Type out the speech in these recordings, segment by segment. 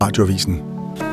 Radioavisen.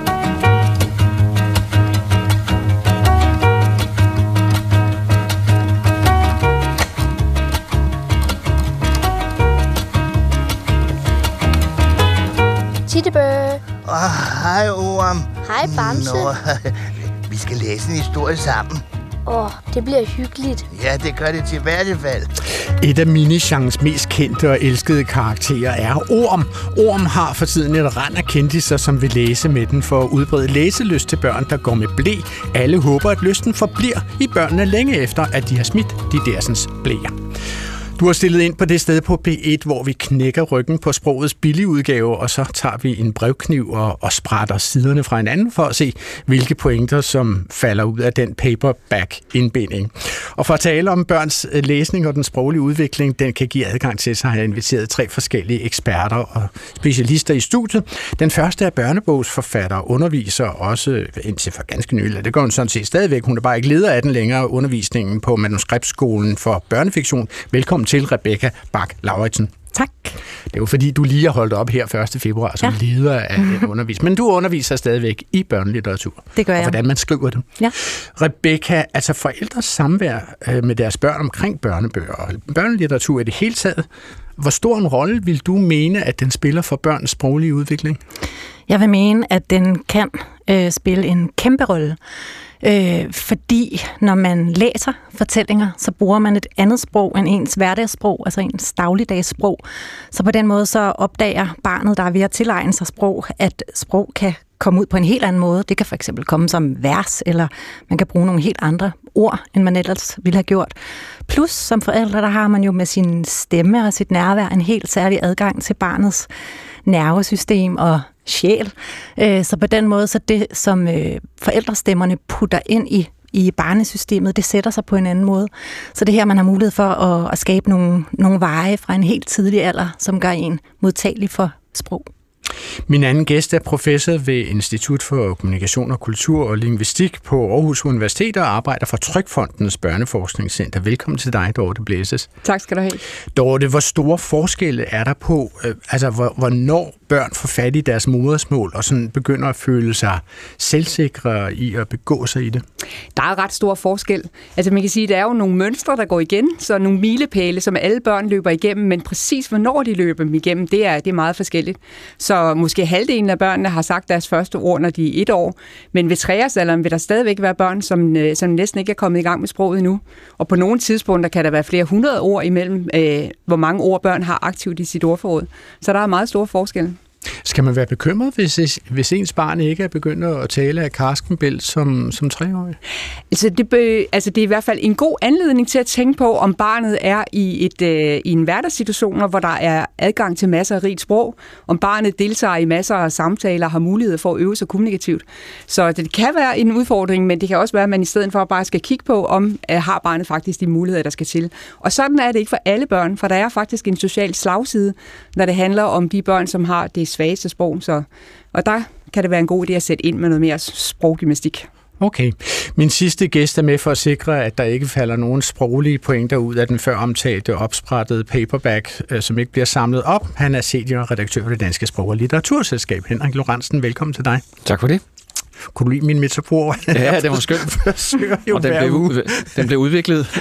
Tittebø. Hej, Orm. Hej, Bamse. Vi skal læse en historie sammen. Det bliver hyggeligt. Ja, det gør det til hvert fald. Et af minigenres mest kendte og elskede karakterer er Orm. Orm har for tiden et rand af kendiser, som vil læse med den for at udbrede læselyst til børn, der går med ble. Alle håber, at lysten forbliver i børnene længe efter, at de har smidt de dersens bleer. Du har stillet ind på det sted på P1, hvor vi knækker ryggen på sprogets billigudgave, og så tager vi en brevkniv og sprætter siderne fra hinanden for at se, hvilke pointer, som falder ud af den paperback-indbinding. Og for at tale om børns læsning og den sproglige udvikling, den kan give adgang til, så har jeg inviteret 3 forskellige eksperter og specialister i studiet. Den første er børnebogsforfatter og underviser, også indtil for ganske nylig. Det går hun sådan set stadigvæk. Hun er bare ikke leder af den længere, undervisningen på Manuskriptskolen for børnefiktion. Velkommen til Rebecca Bach-Lauritsen. Tak. Det er jo fordi, du lige har holdt op her 1. februar som leder af en undervisning. Men du underviser stadigvæk i børnelitteratur. Det gør jeg. Og hvordan man skriver det. Ja. Rebecca, altså forældres samvær med deres børn omkring børnebøger og børnelitteratur i det hele taget. Hvor stor en rolle vil du mene, at den spiller for børns sproglige udvikling? Jeg vil mene, at den kan spille en kæmpe rolle. Fordi når man læser fortællinger, så bruger man et andet sprog end ens hverdagssprog, altså ens dagligdagssprog. Så på den måde så opdager barnet, der er ved at tilegne sig sprog, at sprog kan komme ud på en helt anden måde. Det kan for eksempel komme som vers, eller man kan bruge nogle helt andre ord, end man ellers ville have gjort. Plus som forældre, der har man jo med sin stemme og sit nærvær en helt særlig adgang til barnets nervesystem og sjæl. Så på den måde, så det som forældrestemmerne putter ind i barnesystemet, det sætter sig på en anden måde. Så det her, man har mulighed for at skabe nogle veje fra en helt tidlig alder, som gør en modtagelig for sprog. Min anden gæst er professor ved Institut for Kommunikation og Kultur og Lingvistik på Aarhus Universitet og arbejder for Trykfondens Børneforskningscenter. Velkommen til dig, Dorte Blæses. Tak skal du have. Dorte, hvor store forskelle er der på, hvornår børn får fat i deres modersmål og sådan begynder at føle sig selvsikre i at begå sig i det? Der er ret stor forskel. Altså man kan sige, at der er jo nogle mønstre, der går igen, så nogle milepæle, som alle børn løber igennem, men præcis hvornår de løber dem igennem, det er meget forskelligt. Så måske halvdelen af børnene har sagt deres første ord, når de er 1 år, men ved 3-årsalderen vil der stadigvæk være børn, som næsten ikke er kommet i gang med sproget endnu. Og på nogle tidspunkter kan der være flere 100 ord imellem, hvor mange ord børn har aktivt i sit ordforråd. Så der er meget store forskelle. Skal man være bekymret, hvis ens barn ikke er begyndt at tale af karskenbælt som 3-årig? Altså det er i hvert fald en god anledning til at tænke på, om barnet er i en hverdagssituation, hvor der er adgang til masser af rigt sprog, om barnet deltager i masser af samtaler og har mulighed for at øve sig kommunikativt. Så det kan være en udfordring, men det kan også være, at man i stedet for bare skal kigge på, om har barnet faktisk de muligheder, der skal til. Og sådan er det ikke for alle børn, for der er faktisk en social slagside, når det handler om de børn, som har det svageste sprog. Og der kan det være en god idé at sætte ind med noget mere sproggymnastik. Okay. Min sidste gæst er med for at sikre, at der ikke falder nogen sproglige pointer ud af den før omtalte opsprættede paperback, som ikke bliver samlet op. Han er seniorredaktør ved det Danske Sprog- og Litteraturselskab. Henrik Lorentzen, velkommen til dig. Tak for det. Kunne du lide min metafor? Ja, det var skønt. Og den blev udviklet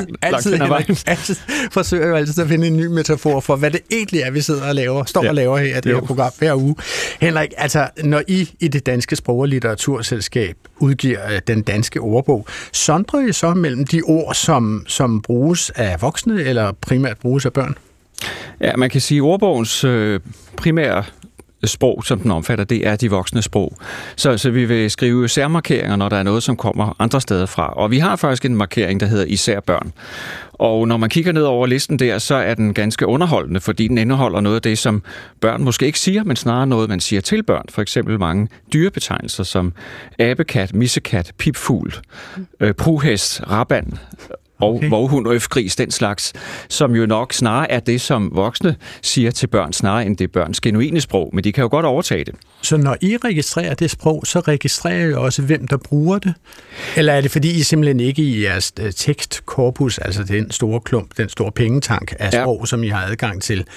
altid forsøger jo altid at finde en ny metafor for, hvad det egentlig er, vi sidder og laver, og laver her i det her program hver uge. Henrik, altså, når I det Danske Sprog- og Litteraturselskab udgiver den danske ordbog, sondrer I så mellem de ord, som bruges af voksne, eller primært bruges af børn? Ja, man kan sige, at ordbogens primære sprog, som den omfatter, det er de voksne sprog. Så vi vil skrive særmarkeringer, når der er noget, som kommer andre steder fra. Og vi har faktisk en markering, der hedder især børn. Og når man kigger ned over listen der, så er den ganske underholdende, fordi den indeholder noget af det, som børn måske ikke siger, men snarere noget, man siger til børn. For eksempel mange dyrebetegnelser som abekat, missekat, pipfugl, pruhest, raband og vovhund og øfgris, den slags, som jo nok snarere er det, som voksne siger til børn, snarere end det børns genuine sprog, men de kan jo godt overtage det. Så når I registrerer det sprog, så registrerer I også, hvem der bruger det? Eller er det, fordi I simpelthen ikke i jeres tekstkorpus, altså den store klump, den store pengetank af sprog, som I har adgang til,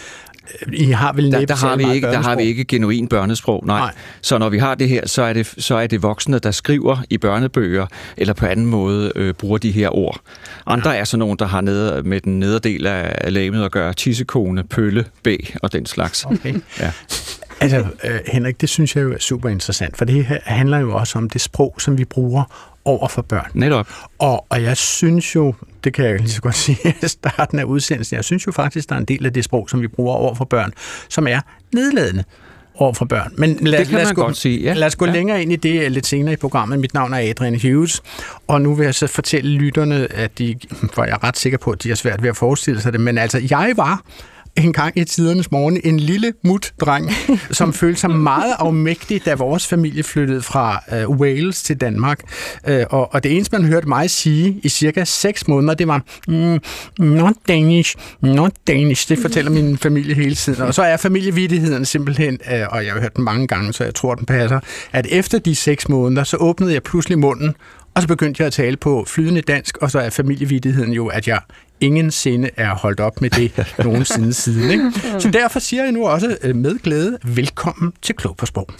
I har vel næppe der har vi ikke genuin børnesprog, nej. Så når vi har det her, så er det voksne, der skriver i børnebøger, eller på anden måde bruger de her ord. Andre er sådan nogen, der har med den nederdel af lægemet at gøre tissekone, pølle, bæ og den slags. Okay. Ja. Altså, Henrik, det synes jeg jo er super interessant, for det her handler jo også om det sprog, som vi bruger over for børn. Netop. Og jeg synes jo, det kan jeg lige så godt sige i starten af udsendelsen, jeg synes jo faktisk, der er en del af det sprog, som vi bruger over for børn, som er nedladende over for børn. Men lad os gå længere ind i det lidt senere i programmet. Mit navn er Adrian Hughes, og nu vil jeg så fortælle lytterne, at for jeg er ret sikker på, at de er svært ved at forestille sig det, men altså, jeg var en gang i tidernes morgen en lille mut-dreng, som følte sig meget afmægtig, da vores familie flyttede fra Wales til Danmark. Og det eneste, man hørte mig sige i cirka 6 måneder, det var not Danish. Det fortæller min familie hele tiden. Og så er familievittigheden simpelthen, og jeg har hørt den mange gange, så jeg tror, den passer, at efter de 6 måneder, så åbnede jeg pludselig munden, og så begyndte jeg at tale på flydende dansk, og så er familievittigheden jo, at jeg ingensinde er holdt op med det nogensinde siden. Ikke? Så derfor siger jeg nu også med glæde, velkommen til Klog på Sprog.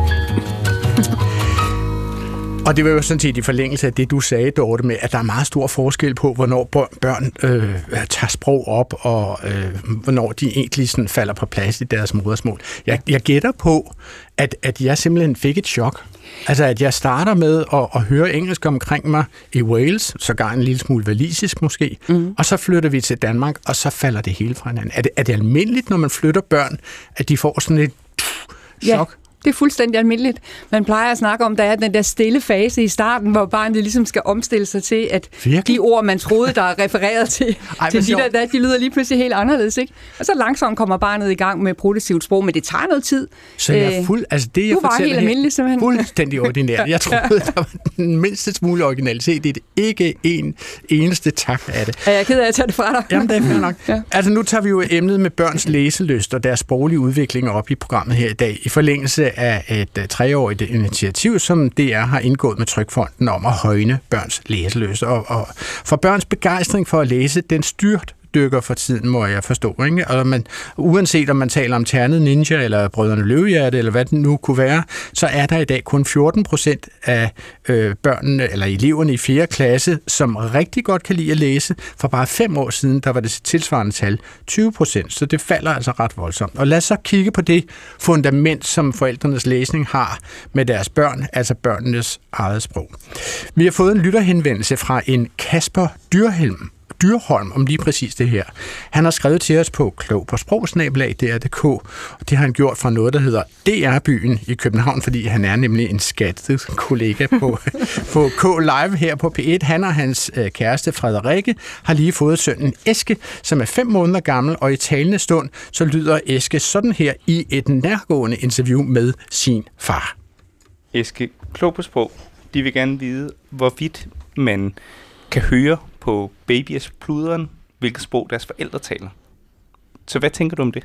Og det var jo sådan set i forlængelse af det, du sagde, Dorte, med, at der er meget stor forskel på, hvornår børn tager sprog op, og hvornår de egentlig sådan falder på plads i deres modersmål. Jeg gætter på, at jeg simpelthen fik et chok. Altså, at jeg starter med at høre engelsk omkring mig i Wales, sågar en lille smule walisisk måske, og så flytter vi til Danmark, og så falder det hele fra hinanden. Er det almindeligt, når man flytter børn, at de får sådan et chok? Ja. Det er fuldstændig almindeligt. Man plejer at snakke om, at der er den der stille fase i starten, hvor barnet ligesom skal omstille sig til, at de ord, man troede, der er refereret til de lyder lige pludselig helt anderledes, ikke? Og så langsomt kommer barnet i gang med produktivt sprog, men det tager noget tid. Så jeg er det, jeg fortæller helt almindelig, simpelthen. Fuldstændig ordinært. Jeg troede, der var den mindste smule originalitet. Det er ikke en eneste tak af det. Er jeg ked af at tage det fra dig? Jamen, det er fair nok. Ja. Altså, nu tager vi jo emnet med børns læselyst og deres sproglige udvikling op i programmet her i dag, i forlængelse af et 3-årigt initiativ, som DR har indgået med Trykfonden om at højne børns læselyst. Og for børns begejstring for at læse, den styrtdykker for tiden, må jeg forstå. Ikke? Og uanset om man taler om Ternet Ninja, eller Brødrene Løvehjerte, eller hvad det nu kunne være, så er der i dag kun 14% af børnene, eller eleverne i 4. klasse, som rigtig godt kan lide at læse. For bare 5 år siden, der var det tilsvarende tal 20%, så det falder altså ret voldsomt. Og lad os så kigge på det fundament, som forældrenes læsning har med deres børn, altså børnenes eget sprog. Vi har fået en lytterhenvendelse fra en Kasper Dyrholm om lige præcis det her. Han har skrevet til os på klogpåsprog@dr.dk, og det har han gjort fra noget, der hedder DR-byen i København, fordi han er nemlig en skattet kollega på K-Live her på P1. Han og hans kæreste Frederikke har lige fået sønnen Eske, som er 5 måneder gammel, og i talende stund så lyder Eske sådan her i et nærgående interview med sin far. Eske, Klog på Sprog, de vil gerne vide, hvorvidt man kan høre på babyers pludren, hvilket sprog deres forældre taler. Så hvad tænker du om det?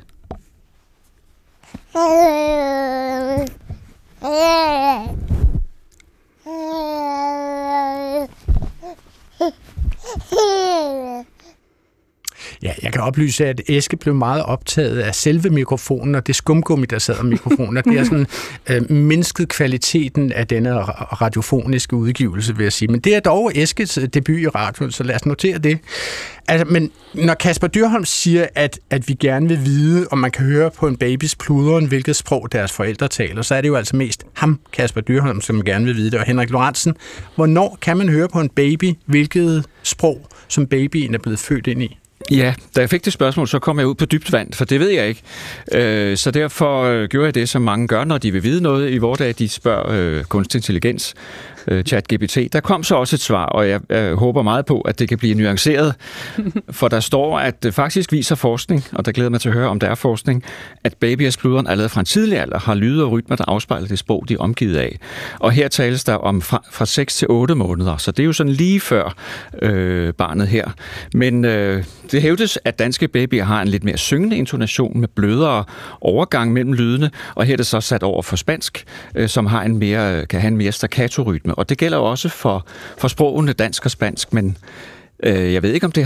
Ja, jeg kan oplyse, at Eske blev meget optaget af selve mikrofonen, og det skumgummi, der sad om mikrofonen, og det er sådan mindsket kvaliteten af denne radiofoniske udgivelse, vil jeg sige. Men det er dog Eskes debut i radioen, så lad os notere det. Altså, men når Kasper Dyrholm siger, at vi gerne vil vide, om man kan høre på en babys pludren, hvilket sprog deres forældre taler, så er det jo altså mest ham, Kasper Dyrholm, som gerne vil vide det. Og Henrik Lorentzen, hvornår kan man høre på en baby, hvilket sprog, som babyen er blevet født ind i? Ja, da jeg fik det spørgsmål, så kom jeg ud på dybt vand, for det ved jeg ikke. Så derfor gjorde jeg det, som mange gør, når de vil vide noget i vores dag. De spørger kunstig intelligens, ChatGPT. Der kom så også et svar, og jeg håber meget på, at det kan blive nuanceret. For der står, at faktisk viser forskning, og der glæder mig til at høre, om der er forskning, at babyers pludren allerede fra en tidlig alder har lyde og rytmer, der afspejler det sprog, de er omgivet af. Og her tales der om fra 6 til 8 måneder, så det er jo sådan lige før barnet her. Men det hævdes, at danske babyer har en lidt mere syngende intonation med blødere overgang mellem lydene, og her er det så sat over for spansk, som har kan have en mere staccato-rytme. Og det gælder også for sprogene dansk og spansk, men Jeg ved ikke, om det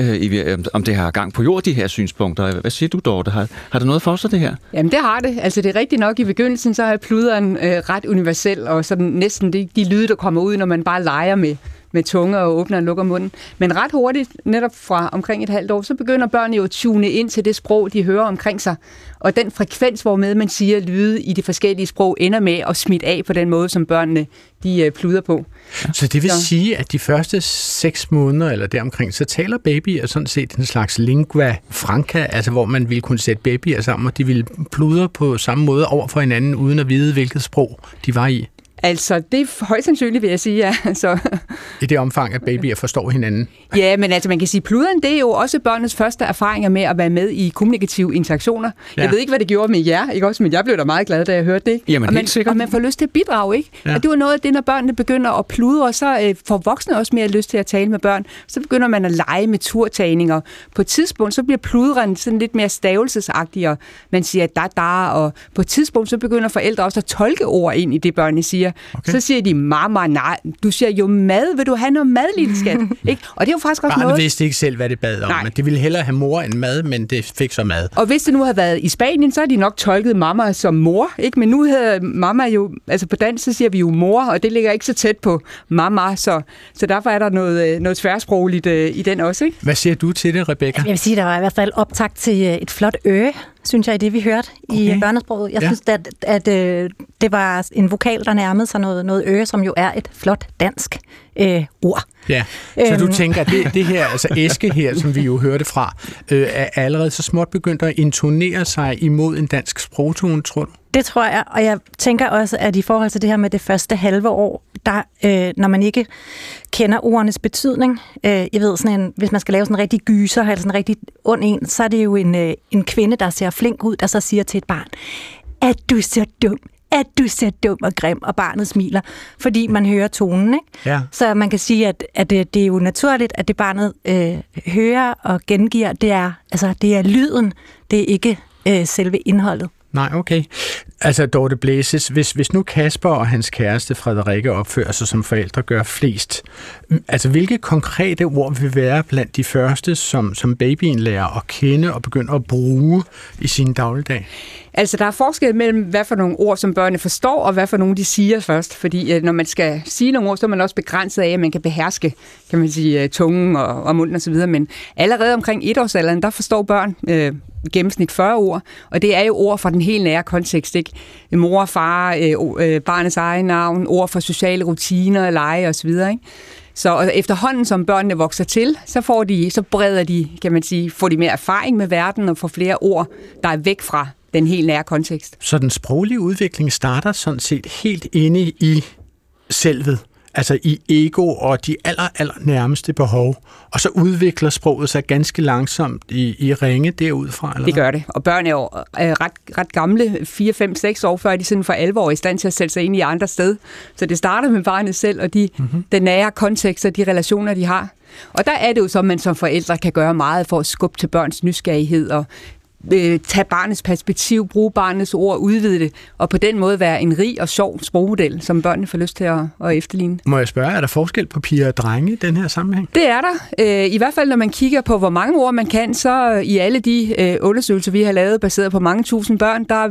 har gang på jord, de her synspunkter. Hvad siger du, Dorte? Har det noget for sig, det her? Jamen, det har det. Altså, det er rigtigt nok. I begyndelsen, så er pluderen ret universel, og sådan næsten de lyde, der kommer ud, når man bare leger med tunge og åbner og lukker munden. Men ret hurtigt, netop fra omkring et halvt år, så begynder børnene jo at tune ind til det sprog, de hører omkring sig. Og den frekvens, hvormed man siger lyde i de forskellige sprog, ender med at smitte af på den måde, som børnene de pluder på. Så det vil sige, at de første 6 måneder eller deromkring, så taler babyer sådan set en slags lingua franca, altså hvor man ville kunne sætte babyer sammen, og de ville pludre på samme måde over for hinanden, uden at vide, hvilket sprog de var i. Altså, det er højst sandsynligt, vil jeg sige, ja. Så. I det omfang, at babyer forstår hinanden. Ja, men altså, man kan sige, pluderen, det er jo også børnenes første erfaringer med at være med i kommunikative interaktioner. Ja. Jeg ved ikke, hvad det gjorde med jer, ikke også? Men jeg blev da meget glad, da jeg hørte det. Ikke? Jamen, helt sikkert. Og man får lyst til at bidrage, ikke? Ja. Og det var noget af det, når børnene begynder at pludre, så får voksne også mere lyst til at tale med børn. Så begynder man at lege med turtagninger. På et tidspunkt, så bliver pludren sådan lidt mere stavelsesagtig, og man siger da, og på et tidspunkt, så begynder forældre også at tolke ord ind i det, børnene siger. Okay. Så siger de, mamma, nej, du siger jo mad, vil du have noget mad, lille skat? Ikke? Og det er jo faktisk også noget. Barnet vidste ikke selv, hvad det bad om, men det ville hellere have mor end mad, men det fik så mad. Og hvis det nu havde været i Spanien, så har de nok tolket mamma som mor, ikke? Men nu hedder mamma jo, altså på dansk, så siger vi jo mor, og det ligger ikke så tæt på mamma, så derfor er der noget tværsprogligt i den også, ikke? Hvad siger du til det, Rebecca? Jeg vil sige, der var i hvert fald optakt til et flot synes jeg, i det, vi hørte i børnesproget. Jeg synes, at det var en vokal, der nærmede sig noget som jo er et flot dansk ord. Ja, så du tænker, at det her, altså Eske her, som vi jo hørte fra, er allerede så småt begyndt at intonere sig imod en dansk sprogtone, tror du? Det tror jeg, og jeg tænker også, at i forhold til det her med det første halve år, der, når man ikke kender ordenes betydning, jeg ved sådan en, hvis man skal lave sådan en rigtig gyser, eller sådan en rigtig ond en, så er det jo en kvinde, der ser flink ud, der så siger til et barn, at du ser dum, at du ser dum og grim, og barnet smiler, fordi man hører tonen, ikke? Ja. Så man kan sige, at det er jo naturligt, at det barnet hører og gengiver, det er lyden, det er ikke selve indholdet. Nej, okay. Altså, Dorte Blæses, hvis nu Kasper og hans kæreste Frederikke opfører sig som forældre gør flest, altså hvilke konkrete ord vil være blandt de første, som babyen lærer at kende og begynder at bruge i sin dagligdag? Altså, der er forskel mellem, hvad for nogle ord, som børnene forstår, og hvad for nogle, de siger først. Fordi når man skal sige nogle ord, så er man også begrænset af, at man kan beherske, kan man sige, tungen og munden osv. Men allerede omkring 1-årsalderen, der forstår børn gennemsnit 40 ord, og det er jo ord fra den helt nære kontekst, ikke? Mor, far, barnets egen navn, ord for sociale rutiner, lege osv., ikke? Så efterhånden, som børnene vokser til, så breder de, kan man sige, får de mere erfaring med verden og får flere ord, der er væk fra den helt nære kontekst. Så den sproglige udvikling starter sådan set helt inde i selvet, altså i ego og de aller nærmeste behov, og så udvikler sproget sig ganske langsomt i ringe derudfra? Eller det gør det, og børn er jo ret gamle, 4, 5, 6 år, før de sådan for alvor er i stand til at sætte sig ind i andre sted. Så det starter med barnet selv, og den nære kontekst og de relationer, de har. Og der er det jo så, at man som forældre kan gøre meget for at skubbe til børns nysgerrighed og tage barnets perspektiv, bruge barnets ord, udvide det, og på den måde være en rig og sjov sprogmodel, som børnene får lyst til at efterligne. Må jeg spørge, er der forskel på piger og drenge i den her sammenhæng? Det er der. I hvert fald, når man kigger på, hvor mange ord man kan, så i alle de undersøgelser, vi har lavet, baseret på mange tusind børn, der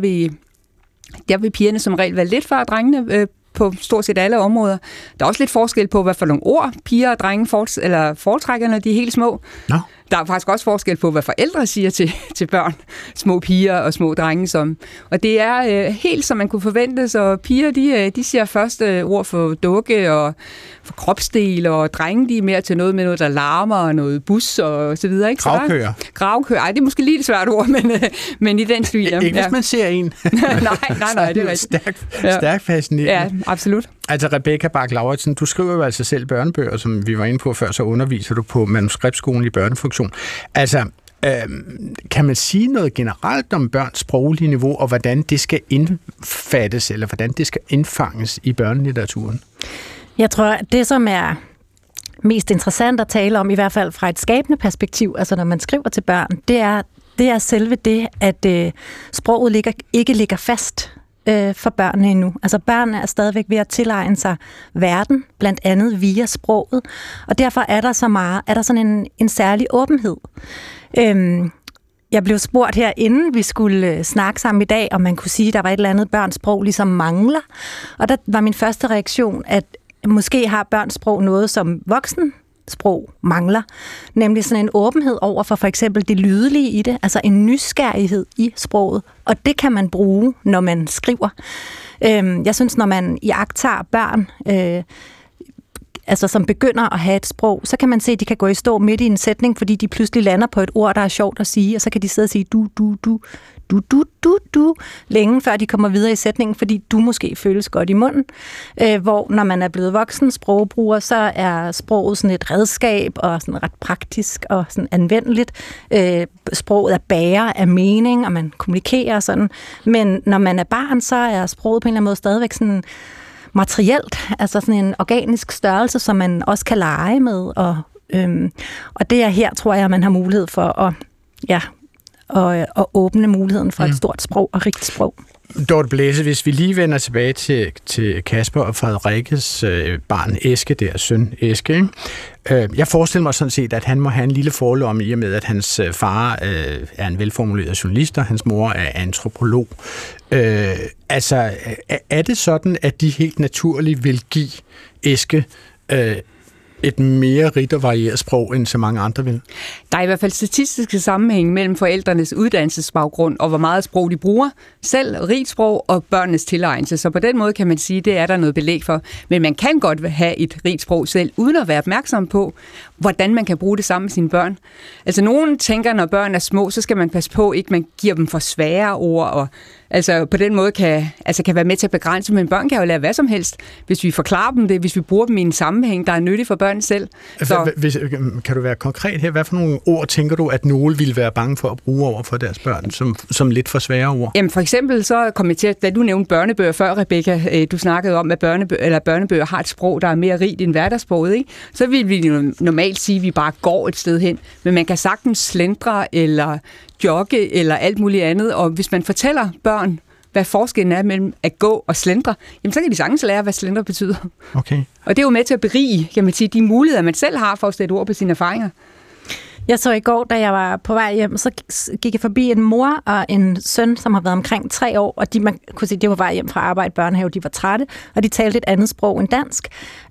vil pigerne som regel være lidt før drengene på stort set alle områder. Der er også lidt forskel på, hvad for nogle ord piger og drenge foretrækker, når de er helt små. No. Der er faktisk også forskel på, hvad forældre siger til børn, små piger og små drenge. Og det er helt, som man kunne forvente, så piger, de siger først ord for dukke og for kropsdel, og drenge, de er mere til noget med noget, der larmer, og noget bus og så videre. Ikke? Gravkøer. Gravkøer. Ej, det er måske lige et svært ord, men i den stil. Ikke hvis man ser en. nej, det er rigtigt. Stærkt fascinerende. Ja, absolut. Altså, Rebecca Bach-Lauritsen, du skriver jo altså selv børnebøger, som vi var inde på før, så underviser du på manuskriptskolen i børnefunktion. Altså, kan man sige noget generelt om børns sproglige niveau, og hvordan det skal indfattes, eller hvordan det skal indfanges i børnelitteraturen? Jeg tror, at det, som er mest interessant at tale om, i hvert fald fra et skabende perspektiv, altså når man skriver til børn, det er selve det, at sproget ikke ligger fast. for børnene endnu. Altså børnene er stadigvæk ved at tilegne sig verden, blandt andet via sproget, og derfor er der sådan en særlig åbenhed. Jeg blev spurgt her, inden vi skulle snakke sammen i dag, om man kunne sige, at der var et eller andet børnsprog, ligesom mangler. Og der var min første reaktion, at måske har børnsprog noget, som voksensprog mangler. Nemlig sådan en åbenhed over for eksempel det lydelige i det, altså en nysgerrighed i sproget. Og det kan man bruge, når man skriver. Jeg synes, når man iagttager børn, altså som begynder at have et sprog, så kan man se, at de kan gå i stå midt i en sætning, fordi de pludselig lander på et ord, der er sjovt at sige, og så kan de sidde og sige du, længe før de kommer videre i sætningen, fordi du måske føles godt i munden. Hvor når man er blevet voksen sprogbruger, så er sproget sådan et redskab, og sådan ret praktisk og sådan anvendeligt. Sproget er bærer af mening, og man kommunikerer sådan. Men når man er barn, så er sproget på en eller anden måde stadigvæk sådan materielt, altså sådan en organisk størrelse, som man også kan lege med, og det er her, tror jeg, man har mulighed for at åbne muligheden for et stort sprog og rigt sprog. Dorte Blæse, hvis vi lige vender tilbage til Kasper og Frederikkes barn Eske, der søn Eske, ikke? Jeg forestiller mig sådan set, at han må have en lille forlomme i og med, at hans far er en velformuleret journalist, og hans mor er antropolog. Altså, er det sådan, at de helt naturligt vil give Eske et mere rigt og varieret sprog, end så mange andre vil? Der er i hvert fald statistiske sammenhæng mellem forældrenes uddannelsesbaggrund og hvor meget sprog de bruger, selv rigt sprog og børnenes tilegnelse. Så på den måde kan man sige, det er der noget belæg for. Men man kan godt have et rigt sprog selv, uden at være opmærksom på, hvordan man kan bruge det sammen med sine børn. Altså nogen tænker, når børn er små, så skal man passe på, ikke man giver dem for svære ord, og altså på den måde kan være med til at begrænse, men børn kan jo lære hvad som helst, hvis vi forklarer dem det, hvis vi bruger dem i en sammenhæng, der er nyttig for børn selv. Så kan du være konkret her? Hvad for nogle ord tænker du, at nogen ville være bange for at bruge over for deres børn, som lidt for svære ord? Jamen for eksempel så kom jeg til, da du nævnte børnebøger før, Rebecca, du snakkede om, at børnebøger har et sprog, der er mere rigt end hverdagssproget, ikke? Så vil vi normalt sige, at vi bare går et sted hen, men man kan sagtens slendre eller jogge eller alt muligt andet, og hvis man fortæller børn, hvad forskellen er mellem at gå og slendre, jamen så kan de sagtens lære, hvad slendre betyder. Okay. Og det er jo med til at berige, kan man sige, de muligheder, man selv har for at sætte ord på sine erfaringer. Jeg så i går, da jeg var på vej hjem, så gik jeg forbi en mor og en søn, som har været omkring 3 år, og man kunne se, de var vej hjem fra arbejde i børnehave, de var trætte, og de talte et andet sprog end dansk.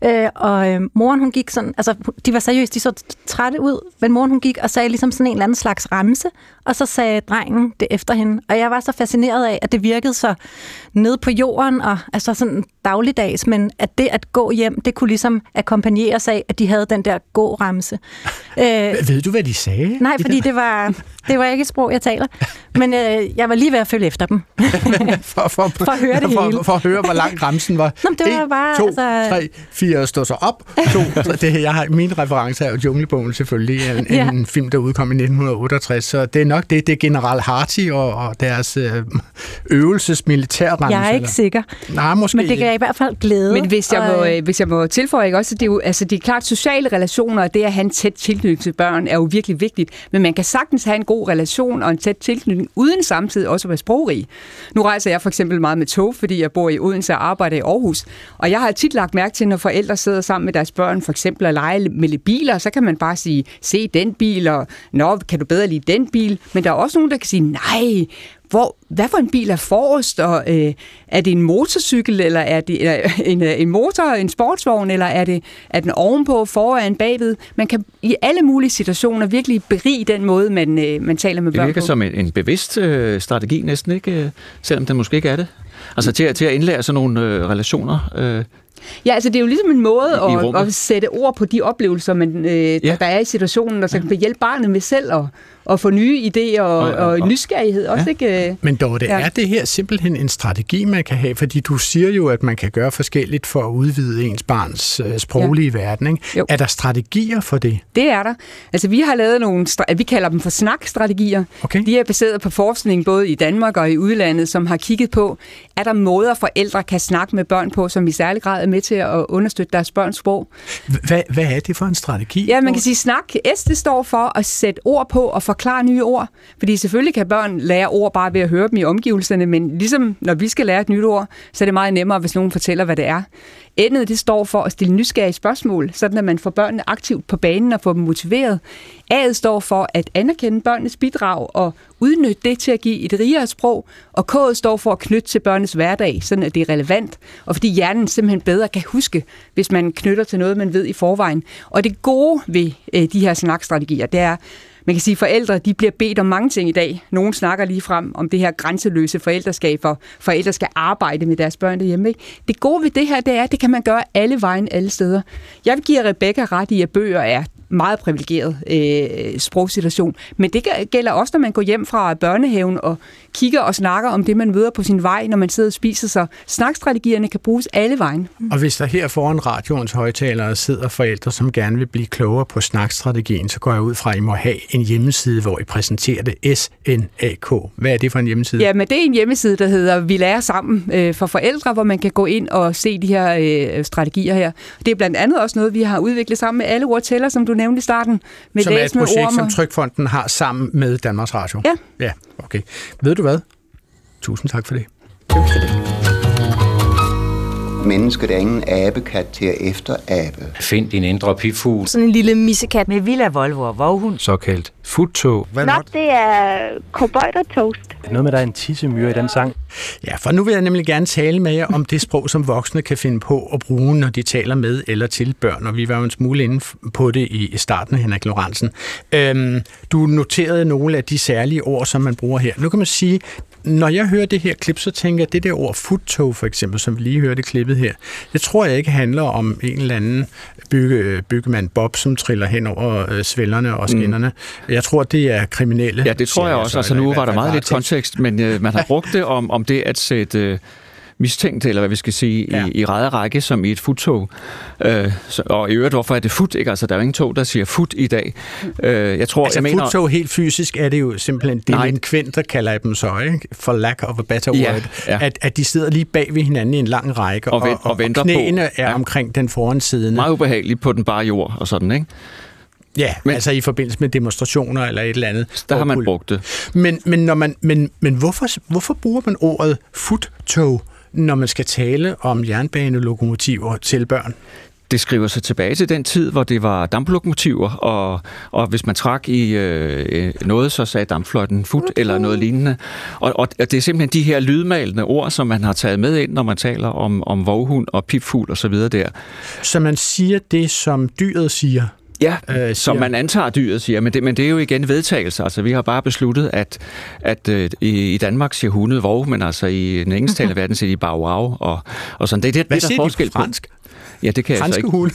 Og moren, hun gik sådan, altså de var seriøst, de så trætte ud, men moren, hun gik og sagde ligesom sådan en eller anden slags remse, og så sagde drengen det efter hende. Og jeg var så fascineret af, at det virkede så ned på jorden, og altså sådan dagligdags, men at det at gå hjem, det kunne ligesom akkompagneres af, at de havde den der gå-remse. Ved du, hvad de sagde? Nej, fordi det var ikke et sprog, jeg taler. Men jeg var lige ved at følge efter dem. for at høre det hele. For at høre, hvor lang remsen var. Nå, det var bare, 1, 2, 3, 4, stå så op. 2, jeg har min reference er jo Junglebogen selvfølgelig, en film, der udkom i 1968, så det er nok det er General Harty og deres øvelsesmilitærremse. Jeg er ikke sikker. Nej, måske. Men det kan i hvert fald glæde. Men hvis jeg må tilføje, ikke også, det er jo, altså det er klart, sociale relationer og det at have en tæt tilknytning til børn er jo virkelig vigtigt, men man kan sagtens have en god relation og en tæt tilknytning uden samtidig også at være sprogrig. Nu rejser jeg for eksempel meget med tog, fordi jeg bor i Odense og arbejder i Aarhus, og jeg har tit lagt mærke til, når forældre sidder sammen med deres børn, for eksempel at lege med lidt biler, så kan man bare sige, se den bil, og nå, kan du bedre lide den bil? Men der er også nogen, der kan sige, nej, hvad for en bil er forrest, og er det en motorcykel, eller er det en motor, en sportsvogn, eller er den ovenpå, foran, bagved? Man kan i alle mulige situationer virkelig berige den måde, man taler med børn på. Det virker som en bevidst strategi næsten, ikke? Selvom den måske ikke er det. Altså til at indlære sådan nogle relationer. Ja, altså det er jo ligesom en måde at sætte ord på de oplevelser, der er i situationen, og så kan hjælpe barnet med selv og få nye idéer og nysgerrighed også, ikke? Men Dorte, er det her simpelthen en strategi, man kan have? Fordi du siger jo, at man kan gøre forskelligt for at udvide ens barns sproglige verden, ikke? Jo. Er der strategier for det? Det er der. Altså vi har lavet nogle, vi kalder dem for snakstrategier. Okay. De er baseret på forskning både i Danmark og i udlandet, som har kigget på, Er der måder, forældre kan snakke med børn på, som i særlig grad er med til at understøtte deres børns sprog? Hvad er det for en strategi? Ja, man kan sige snak. S, det står for at sætte ord på og forklare nye ord. Fordi selvfølgelig kan børn lære ord bare ved at høre dem i omgivelserne, men ligesom når vi skal lære et nyt ord, så er det meget nemmere, hvis nogen fortæller, hvad det er. N'et, det står for at stille nysgerrige spørgsmål, sådan at man får børnene aktivt på banen og får dem motiveret. A'et står for at anerkende børnenes bidrag og udnytte det til at give et rigere sprog. Og K'et står for at knytte til børnenes hverdag, sådan at det er relevant. Og fordi hjernen simpelthen bedre kan huske, hvis man knytter til noget, man ved i forvejen. Og det gode ved de her snakstrategier, det er, man kan sige, at forældre de bliver bedt om mange ting i dag. Nogle snakker lige frem om det her grænseløse forældreskab, for forældre skal arbejde med deres børn derhjemme. Ikke? Det gode ved det her, det er, at det kan man gøre alle vejen, alle steder. Jeg vil give Rebecca ret i, at bøger er meget privilegeret sprogsituation. Men det gælder også, når man går hjem fra børnehaven og kigger og snakker om det, man møder på sin vej, når man sidder og spiser. Så snakstrategierne kan bruges alle vejen. Og hvis der her foran radioens højtalere sidder forældre, som gerne vil blive klogere på snakstrategien, så går jeg ud fra, at I må have en hjemmeside, hvor I præsenterer det SNAK. Hvad er det for en hjemmeside? Ja, men det er en hjemmeside, der hedder Vi lærer sammen for forældre, hvor man kan gå ind og se de her strategier her. Det er blandt andet også noget, vi har udviklet sammen med Alle Ord Tæller, som du nævnte i starten. Med som er et projekt, som Trykfonden har sammen med Danmarks Radio? Ja. Ja, okay. Ved du hvad? Tusind tak for det. Mennesket er ingen abekat til at efterabe. Find din indre pipfugl. Sådan en lille missekat med Villa, Volvo og Vovhund. Såkaldt futtog. Nok, det er cowboy-toast. Noget med, der er en tissemyre i den sang. Ja, for nu vil jeg nemlig gerne tale med jer om det sprog, som voksne kan finde på at bruge, når de taler med eller til børn. Og vi var jo en smule inde på det i starten, Henrik Lorentzen. Du noterede nogle af de særlige ord, som man bruger her. Nu kan man sige, når jeg hører det her klip, så tænker jeg, at det der ord futtog, for eksempel, som vi lige hørte klippet her, det tror jeg ikke handler om en eller anden byggemand Bob, som triller hen over svællerne og skinnerne. Jeg tror, det er kriminelle. Ja, det tror jeg også. Altså nu var der meget lidt kontekst, men man har brugt det om det at sætte mistænkt, eller hvad vi skal sige, i række som i et futtog. Og i øvrigt, hvorfor er det fut? Ikke? Altså, der er jo ingen tog, der siger fut i dag. Jeg tror, altså, futtog helt fysisk er det jo simpelthen delinkventer, kalder jeg dem så, ikke? For lack of a better word. Ja. At de sidder lige bag ved hinanden i en lang række, og venter knæene på. Er omkring den foransiddende. Meget ubehageligt på den bare jord og sådan, ikke? Ja, men, altså i forbindelse med demonstrationer eller et eller andet. Der har man brugt det. Men hvorfor bruger man ordet futtog, når man skal tale om jernbanelokomotiver til børn? Det skriver sig tilbage til den tid, hvor det var damplokomotiver, og hvis man trak i noget, så sagde dampfløjten fut eller noget lignende. Og det er simpelthen de her lydmalende ord, som man har taget med ind, når man taler om vovhund og pipfugl og så videre der. Så man siger det, som dyret siger? Ja, som man antager dyret siger, men det er jo igen vedtagelse. Altså, vi har bare besluttet, at i Danmark siger hundet vov, men altså i den engelsktalende verden siger de bare wow, og sådan. Det er hvad siger de på fransk? Ja, det kan jeg altså ikke. Hunde.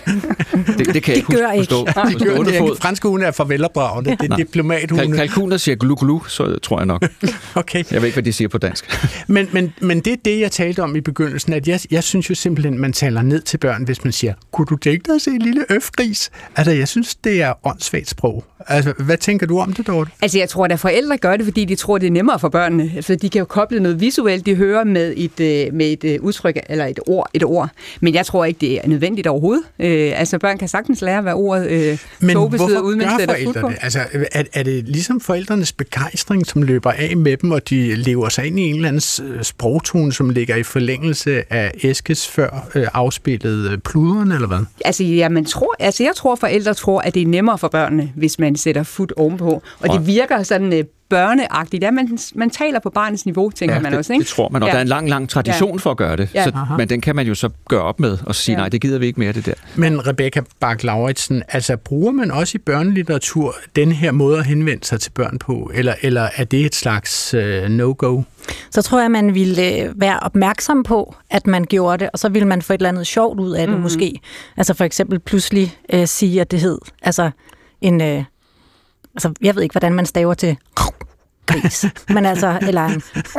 det kan jeg ikke forstå. Franske hunde er farvelopdragende. Det er diplomathunde. Kalkuner siger glu-glu, så tror jeg nok. Okay. Jeg ved ikke, hvad de siger på dansk. Men det er det, jeg talte om i begyndelsen, at jeg synes jo simpelthen, man taler ned til børn, hvis man siger, kunne du tænke dig at se en lille øfgris? Altså, jeg synes, det er åndssvagt sprog. Altså, hvad tænker du om det, Dorte? Altså, jeg tror, at forældre gør det, fordi de tror, det er nemmere for børnene. For de kan jo koble noget visuelt, de hører med et udtryk, eller et ord. Men jeg tror ikke, det er nødvendigt overhovedet. Altså, børn kan sagtens lære, hvad ordet men hvorfor gør forældrene? Altså, er det ligesom forældrenes begejstring, som løber af med dem, og de lever sig ind i en eller anden sprogtone, som ligger i forlængelse af Eskes før afspillede Pluderen, eller hvad? Altså, jeg tror, forældre tror, at det er nemmere for børnene, hvis man sætter fut ovenpå. Og det virker sådan børneagtigt. Ja, man taler på barnets niveau, tænker man også, ikke? Det tror man, og der er en lang tradition for at gøre det. Ja. Men den kan man jo så gøre op med og sige, nej, det gider vi ikke mere, det der. Men Rebecca Bach-Lauritsen, altså bruger man også i børnelitteratur den her måde at henvende sig til børn på, eller er det et slags no-go? Så tror jeg, man ville være opmærksom på, at man gjorde det, og så ville man få et eller andet sjovt ud af det måske. Altså for eksempel pludselig sige, at det hed en... Altså, jeg ved ikke, hvordan man staver til gris, men altså, eller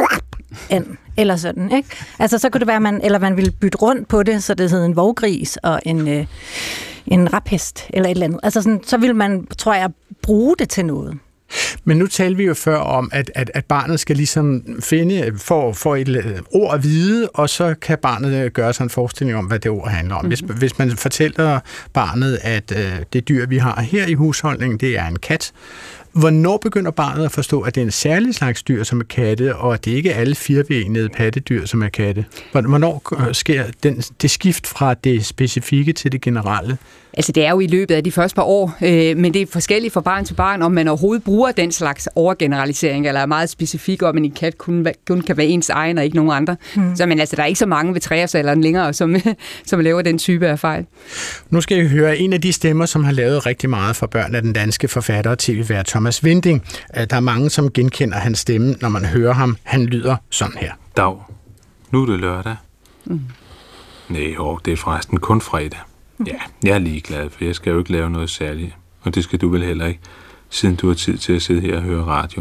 eller sådan, ikke? Altså, så kunne det være, man ville bytte rundt på det, så det hed en vovgris og en raphest, eller et eller andet. Altså, sådan, så ville man, tror jeg, bruge det til noget. Men nu talte vi jo før om, at barnet skal ligesom få et ord at vide, og så kan barnet gøre sig en forestilling om, hvad det ord handler om. Hvis man fortæller barnet, at det dyr, vi har her i husholdningen, det er en kat, hvornår begynder barnet at forstå, at det er en særlig slags dyr, som er katte, og at det ikke er alle firbenede pattedyr, som er katte? Hvornår sker det skift fra det specifikke til det generelle? Altså det er jo i løbet af de første par år, men det er forskelligt fra barn til barn, om man overhovedet bruger den slags overgeneralisering, eller er meget specifik om, at en kat kun kan være ens egen og ikke nogen andre. Så men altså, der er ikke så mange ved 3-årsalderen længere, som laver den type af fejl. Nu skal I høre en af de stemmer, som har lavet rigtig meget for børn af den danske forfatter og tv-vært Thomas Winding. Der er mange, som genkender hans stemme, når man hører ham. Han lyder sådan her. Dag, nu er det lørdag. Nej, det er forresten kun fredag. Ja, jeg er ligeglad, for jeg skal jo ikke lave noget særligt. Og det skal du vel heller ikke, siden du har tid til at sidde her og høre radio.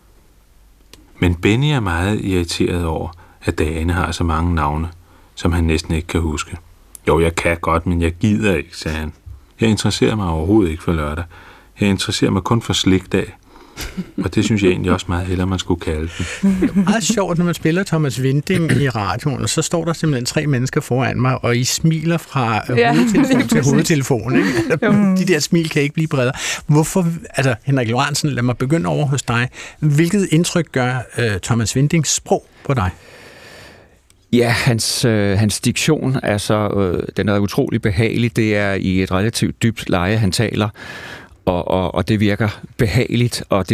Men Benny er meget irriteret over, at dagene har så mange navne, som han næsten ikke kan huske. Jo, jeg kan godt, men jeg gider ikke, sagde han. Jeg interesserer mig overhovedet ikke for lørdag. Jeg interesserer mig kun for slikdag. Og det synes jeg egentlig også meget hellere, man skulle kalde det. Det er meget sjovt, når man spiller Thomas Winding i radioen, og så står der simpelthen 3 mennesker foran mig, og I smiler fra hovedtelefon til hovedtelefon. Ikke? De der smil kan ikke blive bredere. Hvorfor, altså Henrik Lorentzen, lad mig begynde over hos dig. Hvilket indtryk gør Thomas Windings sprog på dig? Ja, hans diktion er den er utrolig behagelig. Det er i et relativt dybt leje, han taler. Og det virker behageligt, og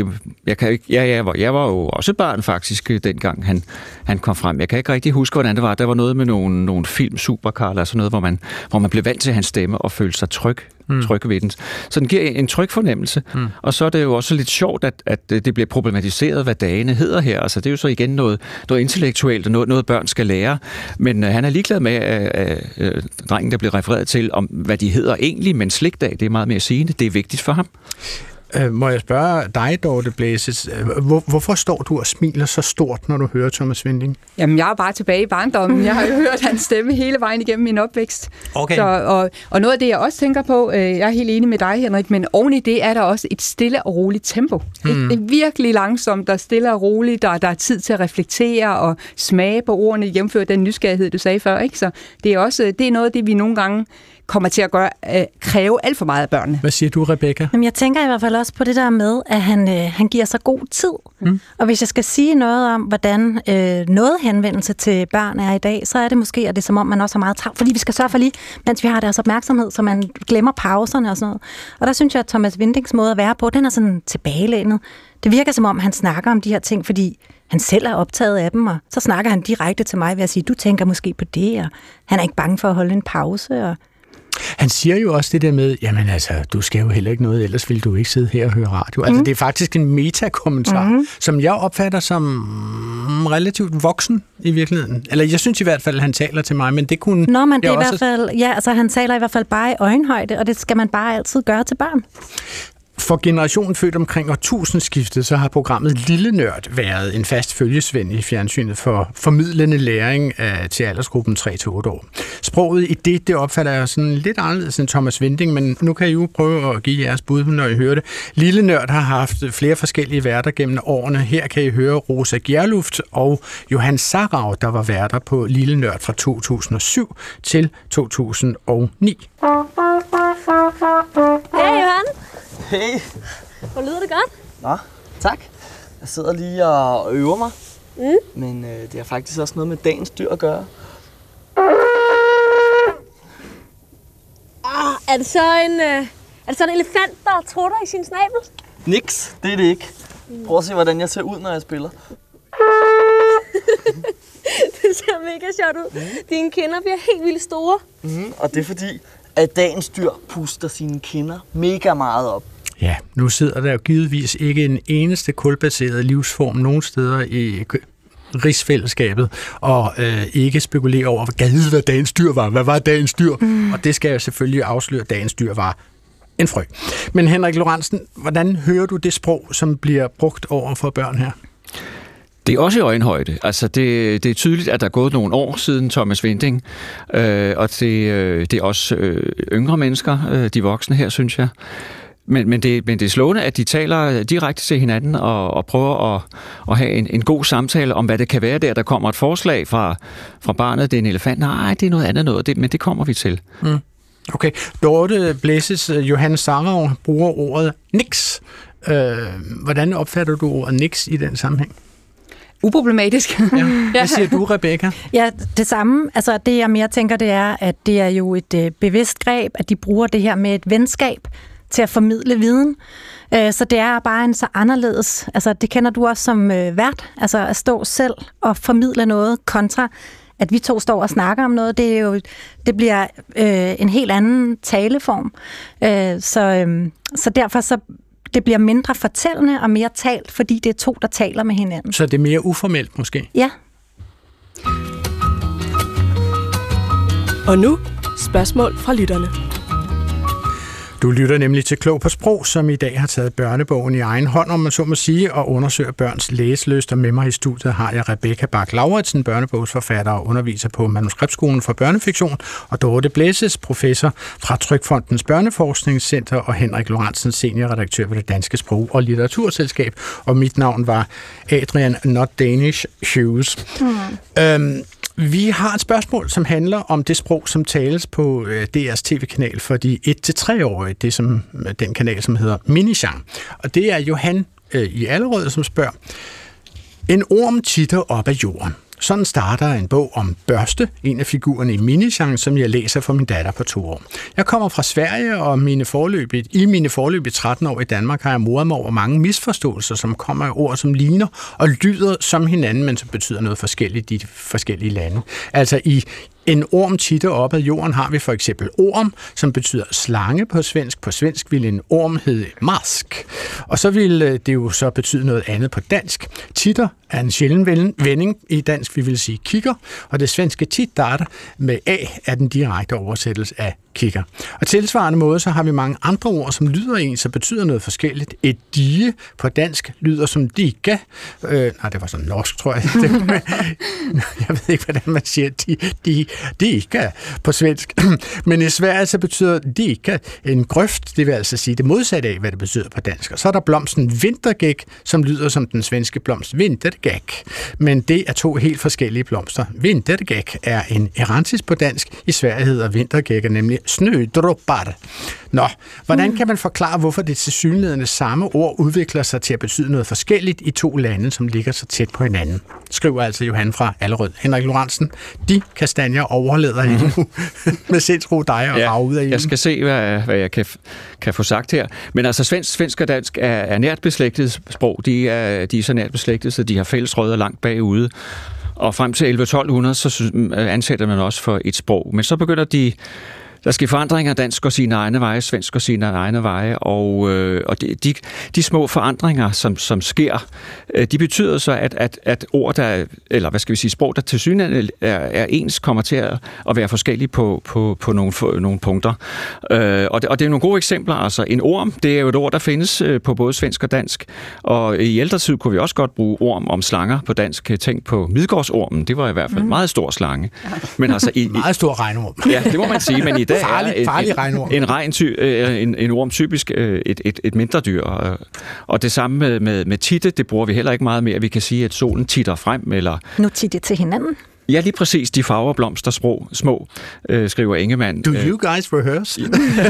jeg var jo også barn faktisk, dengang han kom frem. Jeg kan ikke rigtig huske, hvordan det var. Der var noget med nogle film, Supercarl, altså noget, hvor man blev vant til hans stemme og følte sig tryg ved den. Så den giver en tryg fornemmelse, og så er det jo også lidt sjovt, at det bliver problematiseret, hvad dagene hedder her. Altså det er jo så igen noget intellektuelt, og noget børn skal lære, men han er ligeglad med drengen, der bliver refereret til, om hvad de hedder egentlig, men slikdag, det er meget mere sigende. Det er vigtigt for ham. Må jeg spørge dig, Dorte Blæses, hvorfor står du og smiler så stort, når du hører Thomas Winding? Jamen, jeg er bare tilbage i barndommen. Jeg har jo hørt hans stemme hele vejen igennem min opvækst. Okay. Og noget af det, jeg også tænker på, jeg er helt enig med dig, Henrik, men oven i det er der også et stille og roligt tempo. Det er virkelig langsomt, der er stille og roligt, der er tid til at reflektere og smage på ordene, jævnfør den nysgerrighed, du sagde før, ikke? Så det er noget af det, vi nogle gange kommer til at kræve alt for meget af børnene. Hvad siger du, Rebecca? Jamen, jeg tænker i hvert fald også på det der med, at han giver sig god tid. Og hvis jeg skal sige noget om, hvordan noget henvendelse til børn er i dag, så er det måske, at det er som om, man også har meget travlt. Fordi vi skal sørge for lige, mens vi har deres opmærksomhed, så man glemmer pauserne og sådan noget. Og der synes jeg, at Thomas Windings måde at være på, den er sådan tilbagelænet. Det virker som om, han snakker om de her ting, fordi han selv er optaget af dem, og så snakker han direkte til mig ved at sige, du tænker måske på det, og han er ikke bange for at holde en pause, og han siger jo også det der med, jamen altså, du skal jo heller ikke noget, ellers vil du ikke sidde her og høre radio. Altså, det er faktisk en metakommentar, som jeg opfatter som relativt voksen i virkeligheden. Eller jeg synes i hvert fald, at han taler til mig, men det kunne... Nå, men det er i hvert fald... Ja, altså han taler i hvert fald bare i øjenhøjde, og det skal man bare altid gøre til børn. For generationen født omkring årtusindskiftet, så har programmet Lille Nørd været en fast følgesvend i fjernsynet for formidlende læring til aldersgruppen 3-8 år. Sproget i det opfatter jeg sådan lidt anderledes end Thomas Winding, men nu kan I jo prøve at give jeres bud, når I hører det. Lille Nørd har haft flere forskellige værter gennem årene. Her kan I høre Rosa Gjerluft og Johan Sarau, der var værter på Lille Nørd fra 2007 til 2009. Hej Johan! Hey. Hvor lyder det godt? Nå, tak. Jeg sidder lige og øver mig. Men det har faktisk også noget med dagens dyr at gøre. Er det så en elefant, der trutter i sin snabel? Niks, det er det ikke. Prøv at se, hvordan jeg ser ud, når jeg spiller. Det ser mega sjovt ud. Dine kinder bliver helt vildt store. Og det er fordi, at dagens dyr puster sine kinder mega meget op. Ja, nu sidder der jo givetvis ikke en eneste kulbaseret livsform nogen steder i rigsfællesskabet, og ikke spekulere over, hvad dagens dyr var. Hvad var dagens dyr? Og det skal jeg selvfølgelig afsløre, at dagens dyr var en frø. Men Henrik Lorentzen, hvordan hører du det sprog, som bliver brugt over for børn her? Det er også i øjenhøjde. Altså det er tydeligt, at der er gået nogle år siden Thomas Winding, og det er også yngre mennesker, de voksne her, synes jeg. Men det er slående, at de taler direkte til hinanden og prøver at have en god samtale om, hvad det kan være der kommer et forslag fra barnet, det er en elefant. Nej, det er noget andet noget, men det kommer vi til. Mm. Okay. Dorte Blæses, Johannes Sarov bruger ordet niks. Hvordan opfatter du ordet niks i den sammenhæng? Uproblematisk. Ja. Hvad siger du, Rebecca? Ja, det samme. Altså, det jeg mere tænker, det er, at det er jo et bevidst greb, at de bruger det her med et venskab til at formidle viden. Så det er bare en så anderledes. Altså, det kender du også som vært. Altså, at stå selv og formidle noget kontra, at vi to står og snakker om noget. Det bliver en helt anden taleform. Så derfor så det bliver mindre fortællende og mere talt, fordi det er to, der taler med hinanden. Så det er mere uformelt måske? Ja. Og nu spørgsmål fra lytterne. Du lytter nemlig til Klog på Sprog, som i dag har taget børnebogen i egen hånd, om man så må sige, og undersøger børns læselyst. Og med mig i studiet har jeg Rebecca Bach-Lauritsen, børnebogsforfatter og underviser på Manuskriptskolen for Børnefiktion, og Dorte Blæses, professor fra Trykfondens Børneforskningscenter, og Henrik Lorentzen, seniorredaktør ved Det Danske Sprog- og Litteraturselskab. Og mit navn var Adrian Not Danish Hughes. Vi har et spørgsmål, som handler om det sprog, som tales på DR's tv-kanal for de 1-3-årige, det som den kanal, som hedder Minichang. Og det er Johan i Allerød, som spørger: en orm titter op af jorden. Sådan starter en bog om Børste, en af figurerne i Minichang, som jeg læser for min datter på 2 år. Jeg kommer fra Sverige, og i mine forløbige 13 år i Danmark har jeg moret mig over mange misforståelser, som kommer af ord, som ligner og lyder som hinanden, men som betyder noget forskelligt i de forskellige lande. Altså i en orm titter op ad jorden har vi for eksempel orm, som betyder slange på svensk. På svensk ville en orm hedde mask. Og så ville det jo så betyde noget andet på dansk. Titter er en sjælden vending. I dansk vi vil sige kigger, og det svenske tittar med A er den direkte oversættelse af kigger. Og tilsvarende måde, så har vi mange andre ord, som lyder ens og betyder noget forskelligt. Et dige på dansk lyder som dike. Det var sådan norsk, tror jeg. Jeg ved ikke, hvordan man siger dike på svensk. Men i Sverige så betyder dike en grøft. Det vil altså sige det modsatte af, hvad det betyder på dansk. Og så er der blomsten vintergæk, som lyder som den svenske blomst vintergæk. Men det er 2 helt forskellige blomster. Vintergæk er en erantis på dansk. I Sverige hedder vintergæk nemlig snødroppar. Nå, hvordan kan man forklare, hvorfor det tilsyneladende samme ord udvikler sig til at betyde noget forskelligt i 2 lande, som ligger så tæt på hinanden? Skriver altså Johan fra Allerød. Henrik Lorentzen, de kastanjer overleder I nu med sindsro dig og rage ud af jeg skal se, hvad jeg kan få sagt her. Men altså, svensk og dansk er nært beslægtet sprog. De er så nært beslægtet, så de har fælles rødder langt bagude. Og frem til 1100-1200, så ansætter man også for et sprog. Men så begynder der sker forandringer, dansk går sine egne veje, svensk går sine egne veje, og de små forandringer, som sker, de betyder så, at ord, eller hvad skal vi sige, sprog, der tilsyneladende er ens, kommer til at være forskellige på nogle punkter. Og det er nogle gode eksempler. Altså, en orm, det er jo et ord, der findes på både svensk og dansk, og i ældre tid kunne vi også godt bruge orm om slanger på dansk. Tænk på Midgårdsormen, det var i hvert fald en meget stor slange. Men altså, meget stor regnorm. Ja, det må man sige, men i dag farlig en orm typisk et mindre dyr. Og det samme med titte, det bruger vi heller ikke meget mere. Vi kan sige, at solen titter frem. Eller nu titte til hinanden. Ja, lige præcis. De farver blomster små, skriver Ingemann. Do you guys rehearse?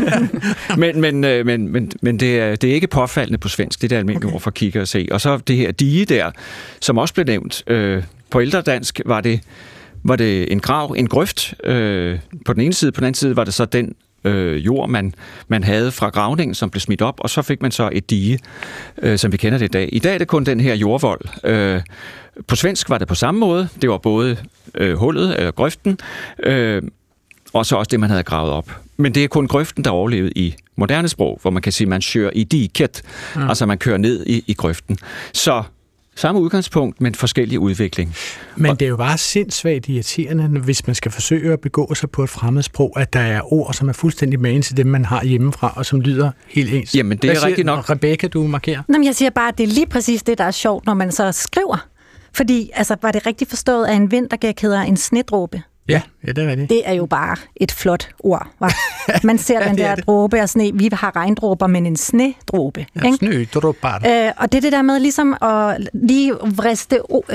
men det er ikke påfaldende på svensk. Det er det almindelige ord for kigge og se. Og så det her dige der, som også blev nævnt. På ældre dansk var det en grav, en grøft på den ene side. På den anden side var det så den jord, man havde fra gravningen, som blev smidt op, og så fik man så et dige, som vi kender det i dag. I dag er det kun den her jordvold. På svensk var det på samme måde. Det var både hullet, eller grøften, og så også det, man havde gravet op. Men det er kun grøften, der overlevede i moderne sprog, hvor man kan sige, at man kører i diket, altså man kører ned i grøften. Så samme udgangspunkt, men forskellig udvikling. Men det er jo bare sindssygt irriterende, hvis man skal forsøge at begå sig på et fremmedsprog, at der er ord, som er fuldstændig magen til dem, man har hjemmefra, og som lyder helt ens. Jamen, det er rigtigt nok. Rebecca, du markerer. Jamen, jeg siger bare, at det er lige præcis det, der er sjovt, når man så skriver. Fordi, altså, var det rigtigt forstået, at en vintergæk hedder en snedråbe? Ja, det er rigtigt. Det er jo bare et flot ord, hva'? Man ser den der dråbe af sne. Vi har regndråber, men en snedråbe. Ja, snedråber. Og det er det der med ligesom at lige vriste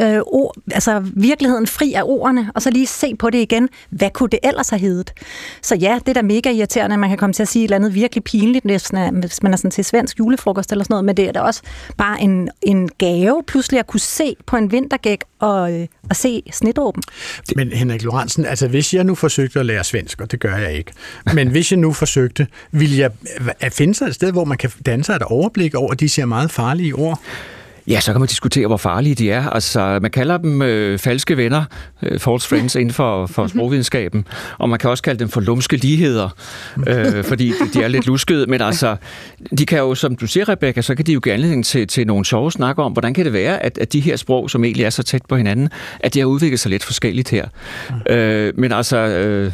altså virkeligheden fri af ordene, og så lige se på det igen. Hvad kunne det ellers have heddet? Så ja, det er da mega irriterende, at man kan komme til at sige et eller andet virkelig pinligt, hvis man er sådan til svensk julefrokost eller sådan noget, men det er da også bare en gave pludselig at kunne se på en vintergæk og se snedråben. Men Henrik Lorentzen, altså hvis jeg nu forsøgte at lære svensk, og det gør jeg ikke, men hvis jeg nu forsøgte, ville jeg finde sig et sted, hvor man kan danne sig et overblik over de her meget farlige ord? Ja, så kan man diskutere, hvor farlige de er. Altså, man kalder dem falske venner, false friends inden for sprogvidenskaben, og man kan også kalde dem for lumske ligheder, fordi de er lidt luskede, men altså, de kan jo, som du siger, Rebecca, så kan de jo give anledning til nogle sjove snakker om, hvordan kan det være, at de her sprog, som egentlig er så tæt på hinanden, at de har udviklet sig lidt forskelligt her. Men altså...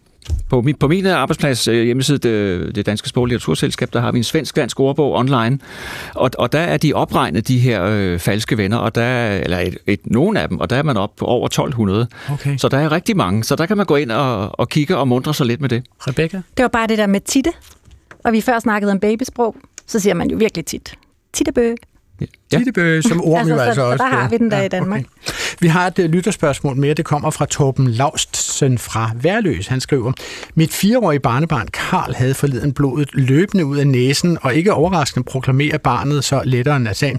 På min arbejdsplads hjemmeside, det Danske Sprog- og Litteraturselskab, der har vi en svensk-dansk ordbog online, og der er de opregnet, de her falske venner, og der nogle af dem, og der er man op på over 1200. Okay. Så der er rigtig mange, så der kan man gå ind og kigge og muntre sig lidt med det. Rebecca? Det var bare det der med titte, og vi før snakkede om babysprog, så siger man jo virkelig tit. Tittebø. Ja. Tittebø, som orm jo altså også. Så der har vi den der i Danmark. Okay. Vi har et lytterspørgsmål mere. Det kommer fra Torben Laustsen fra Værløs. Han skriver, mit 4-årige barnebarn Karl havde forleden blodet løbende ud af næsen, og ikke overraskende proklamerer barnet så lettere nasal.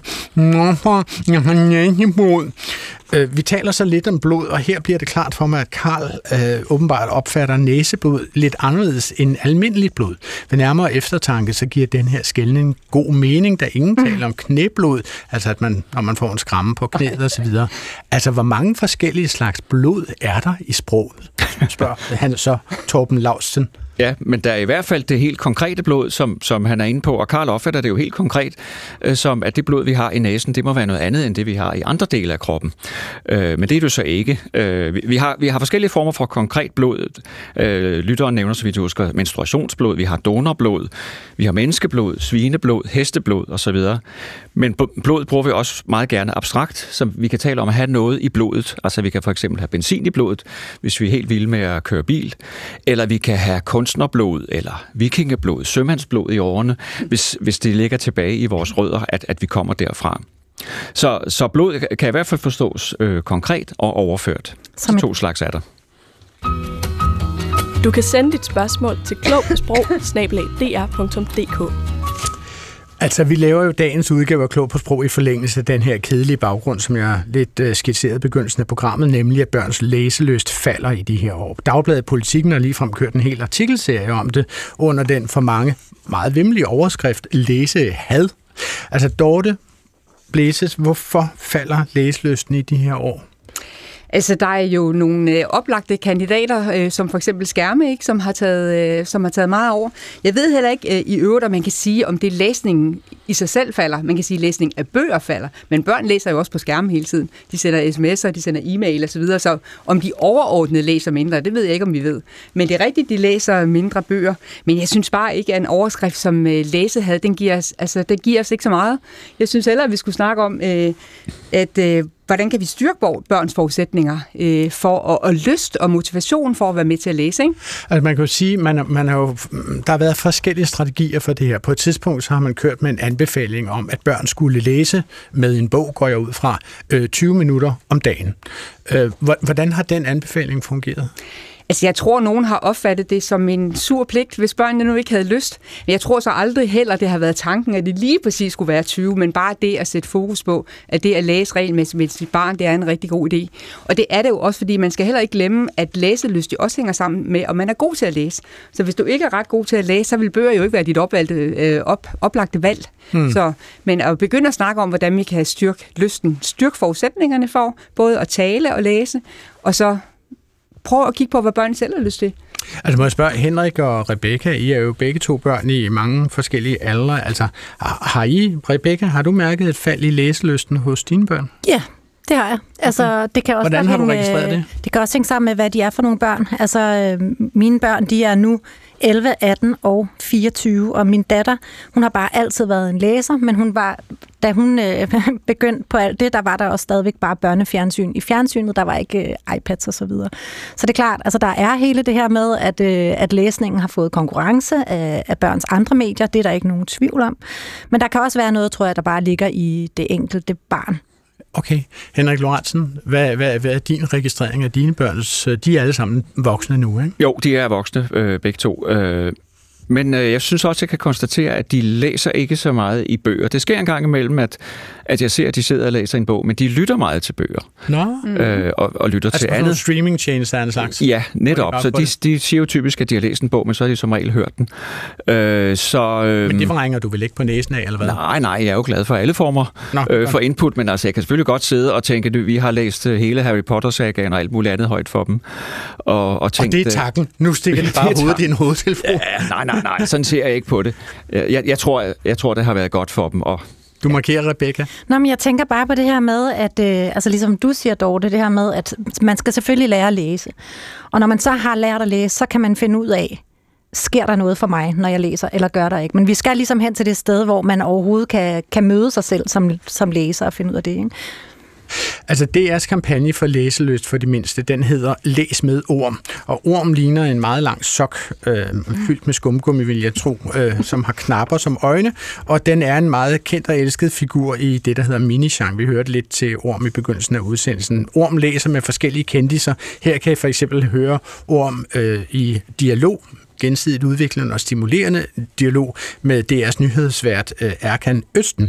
Jeg har næseblod. Vi taler så lidt om blod, og her bliver det klart for mig, at Karl åbenbart opfatter næseblod lidt anderledes end almindeligt blod. Ved nærmere eftertanke, så giver den her skelning god mening, da ingen taler om knæblod, altså at når man får en skramme på knæet og så videre. Altså, hvor mange forskellige slags blod er der i sproget? Spørger han så Torben Laustsen. Ja, men der er i hvert fald det helt konkrete blod, som han er inde på, og Karl opfatter det jo helt konkret, som at det blod, vi har i næsen, det må være noget andet, end det, vi har i andre dele af kroppen. Men det er det så ikke. Vi har forskellige former for konkret blod. Lytteren nævner, så vidt du husker, menstruationsblod, vi har donorblod, vi har menneskeblod, svineblod, hesteblod osv. Men blod bruger vi også meget gerne abstrakt, som vi kan tale om at have noget i blodet. Altså vi kan for eksempel have benzin i blodet, hvis vi er helt vilde med at køre bil, eller vi kan have kunstnerblod, eller vikingeblod, sømandsblod i årene, hvis det ligger tilbage i vores rødder, at vi kommer derfra. Så blod kan i hvert fald forstås konkret og overført. De 2 slags er der. Du kan sende dit spørgsmål til klogpåsprog@dr.dk. Altså, vi laver jo dagens udgave af Klog på Sprog i forlængelse af den her kedelige baggrund, som jeg lidt skitserede i begyndelsen af programmet, nemlig at børns læselyst falder i de her år. Dagbladet Politikken har ligefrem kørt en hel artikelserie om det, under den for mange meget vimmelige overskrift læsehad. Altså, Dorte Blæses, hvorfor falder læselysten i de her år? Altså, der er jo nogle oplagte kandidater, som for eksempel skærme, ikke, som har taget meget over. Jeg ved heller ikke i øvrigt, om man kan sige, om det læsningen i sig selv falder. Man kan sige, at læsning af bøger falder, men børn læser jo også på skærmen hele tiden. De sender sms'er, de sender e-mail osv., så om de overordnet læser mindre, det ved jeg ikke, om vi ved. Men det er rigtigt, de læser mindre bøger. Men jeg synes bare ikke, at en overskrift som læsehad, den giver os ikke så meget. Jeg synes hellere, at vi skulle snakke om, hvordan kan vi styrke børns forudsætninger for lyst og motivation for at være med til at læse, ikke? Altså man kan jo sige, der har været forskellige strategier for det her. På et tidspunkt så har man kørt med en anbefaling om, at børn skulle læse med en bog, går jeg ud fra, 20 minutter om dagen. Hvordan har den anbefaling fungeret? Altså, jeg tror, nogen har opfattet det som en sur pligt, hvis børnene nu ikke havde lyst. Men jeg tror så aldrig heller, det har været tanken, at det lige præcis skulle være 20, men bare det at sætte fokus på, at det at læse regelmæssigt med sit barn, det er en rigtig god idé. Og det er det jo også, fordi man skal heller ikke glemme, at læselyst også hænger sammen med, om man er god til at læse. Så hvis du ikke er ret god til at læse, så vil bøger jo ikke være dit oplagte valg. Men at begynde at snakke om, hvordan vi kan styrke lysten, styrke forudsætningerne for både at tale og læse, og så prøv at kigge på, hvad børn selv har lyst til. Altså må jeg spørge, Henrik og Rebecca, I er jo begge 2 børn i mange forskellige aldre. Altså, Rebecca, har du mærket et fald i læselysten hos dine børn? Ja, Det har jeg. Altså, det kan også Hvordan har du registreret det? Det kan også hænge sammen med, hvad de er for nogle børn. Altså, mine børn, de er nu 11, 18 og 24, og min datter, hun har bare altid været en læser, men hun var, da hun begyndte på alt det, der var der også stadigvæk bare børnefjernsyn. I fjernsynet, der var ikke iPads og så videre. Så det er klart, altså der er hele det her med, at læsningen har fået konkurrence af børns andre medier, det er der ikke nogen tvivl om. Men der kan også være noget, tror jeg, der bare ligger i det enkelte barn. Okay. Henrik Lorentzen, hvad er din registrering af dine børns? De er alle sammen voksne nu, ikke? Jo, de er voksne, begge to. Men jeg synes også, at jeg kan konstatere, at de læser ikke så meget i bøger. Det sker en gang imellem, at jeg ser, at de sidder og læser en bog, men de lytter meget til bøger. Og lytter til andet. Altså streaming-tjenester af en slags? Ja, netop. Så de siger jo typisk, at de har læst en bog, men så har de som regel hørt den. Men det forringer du vel ikke på næsen af, eller hvad? Nej, jeg er jo glad for alle former for input, men altså, jeg kan selvfølgelig godt sidde og tænke, at vi har læst hele Harry Potter-sagaen og alt muligt andet højt for dem. Og det er takken. Nu stikker de bare hovedet i en hovedtelefon. Ja, nej, sådan ser jeg ikke på det. Jeg tror, det har været godt for dem. Og du markerer, Rebecca? Nå, men jeg tænker bare på det her med, at altså ligesom du siger, Dorte, det her med, at man skal selvfølgelig lære at læse. Og når man så har lært at læse, så kan man finde ud af, sker der noget for mig, når jeg læser, eller gør der ikke. Men vi skal ligesom hen til det sted, hvor man overhovedet kan møde sig selv som læser og finde ud af det, ikke? Altså DR's kampagne for læselyst for de mindste, den hedder Læs med orm. Og orm ligner en meget lang sok, fyldt med skumgummi, vil jeg tro, som har knapper som øjne. Og den er en meget kendt og elsket figur i det, der hedder Mini-Jean. Vi hørte lidt til Orm i begyndelsen af udsendelsen. Orm læser med forskellige kendiser. Her kan I for eksempel høre Orm i dialog, gensidigt udviklende og stimulerende dialog med DR's nyhedsvært Erkan Østen.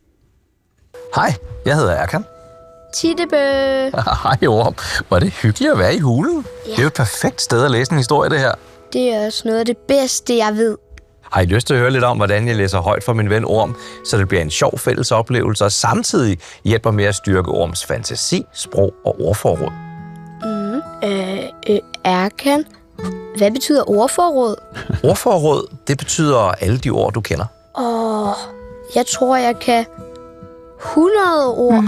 Hej, jeg hedder Erkan. Tittebø. Hej Orm. Hvor er det hyggeligt at være i hulen. Ja. Det er jo et perfekt sted at læse en historie, det her. Det er også noget af det bedste, jeg ved. Har I lyst til at høre lidt om, hvordan jeg læser højt for min ven Orm, så det bliver en sjov fælles oplevelse, og samtidig hjælper med at styrke Orms fantasi, sprog og ordforråd? Erkan, hvad betyder ordforråd? Ordforråd, det betyder alle de ord, du kender. Jeg tror, jeg kan 100 ord.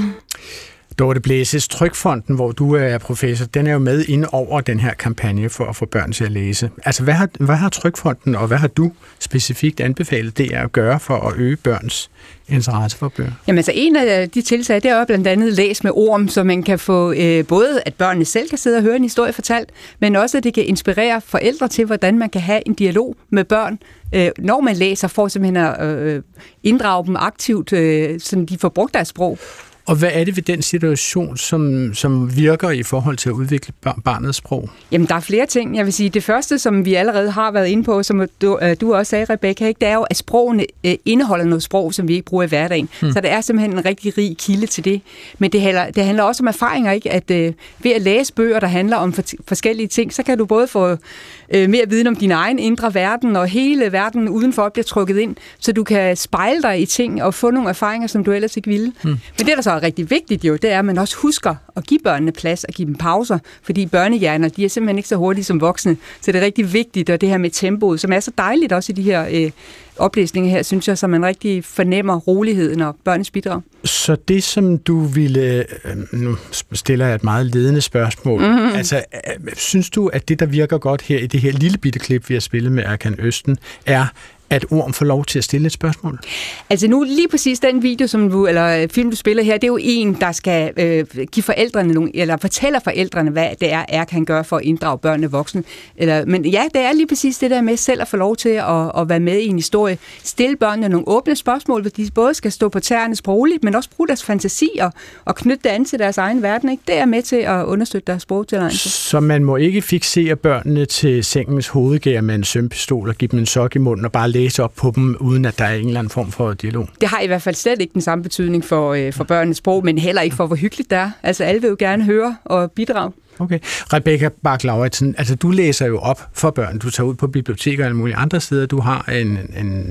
Dorte Blæses Trykfonden, hvor du er professor, den er jo med inde over den her kampagne for at få børn til at læse. Altså, hvad har Trykfonden, og hvad har du specifikt anbefalet det at gøre for at øge børns interesse for bøger? Jamen altså, en af de tiltag, det er jo blandt andet Læs med orm, så man kan få både, at børnene selv kan sidde og høre en historie fortalt, men også, at det kan inspirere forældre til, hvordan man kan have en dialog med børn, når man læser, for simpelthen at inddrage dem aktivt, så de får brugt deres sprog. Og hvad er det ved den situation, som virker i forhold til at udvikle barnets sprog? Jamen, der er flere ting. Jeg vil sige, det første, som vi allerede har været inde på, som du også sagde, Rebecca, ikke, det er jo, at sprogene indeholder noget sprog, som vi ikke bruger i hverdagen. Så det er simpelthen en rigtig rig kilde til det. Men det handler også om erfaringer, ikke? At ved at læse bøger, der handler om forskellige ting, så kan du både få mere viden om din egen indre verden, og hele verden udenfor bliver trukket ind, så du kan spejle dig i ting og få nogle erfaringer, som du ellers ikke ville. Men det, der så er rigtig vigtigt jo, det er, at man også husker at give børnene plads og give dem pauser, fordi børnehjerner, de er simpelthen ikke så hurtige som voksne, så det er rigtig vigtigt, og det her med tempoet, som er så dejligt også i de her oplæsninger her, synes jeg, så man rigtig fornemmer roligheden og børnenes bidrag. Så det, som du ville... Nu stiller jeg et meget ledende spørgsmål. Altså, synes du, at det, der virker godt her i det her lille bitte klip, vi har spillet med Erkan Østen, er at Orm får lov til at stille et spørgsmål? Altså nu lige præcis den video, eller film, du spiller her, det er jo en, der skal give forældrene nogle, eller fortæller forældrene, hvad det er, Erkan gør for at inddrage børnene og voksne. Men ja, det er lige præcis det der med selv at få lov til at være med i en historie. Stille børnene nogle åbne spørgsmål, hvor de både skal stå på tæerne sprogligt, men også bruge deres fantasi og knytte det an til deres egen verden. Ikke? Det er med til at understøtte deres sprogtilegnelse. Så man må ikke fiksere børnene til sengens hovedgær med en sømpistol og give dem en sok i munden og bare læse op på dem, uden at der er en eller anden form for dialog? Det har i hvert fald slet ikke den samme betydning for børnenes sprog, men heller ikke for, hvor hyggeligt det er. Altså alle vil jo gerne høre og bidrage. Okay. Rebecca Bach-Lauritsen, altså du læser jo op for børn. Du tager ud på biblioteker og alle mulige andre steder. Du har en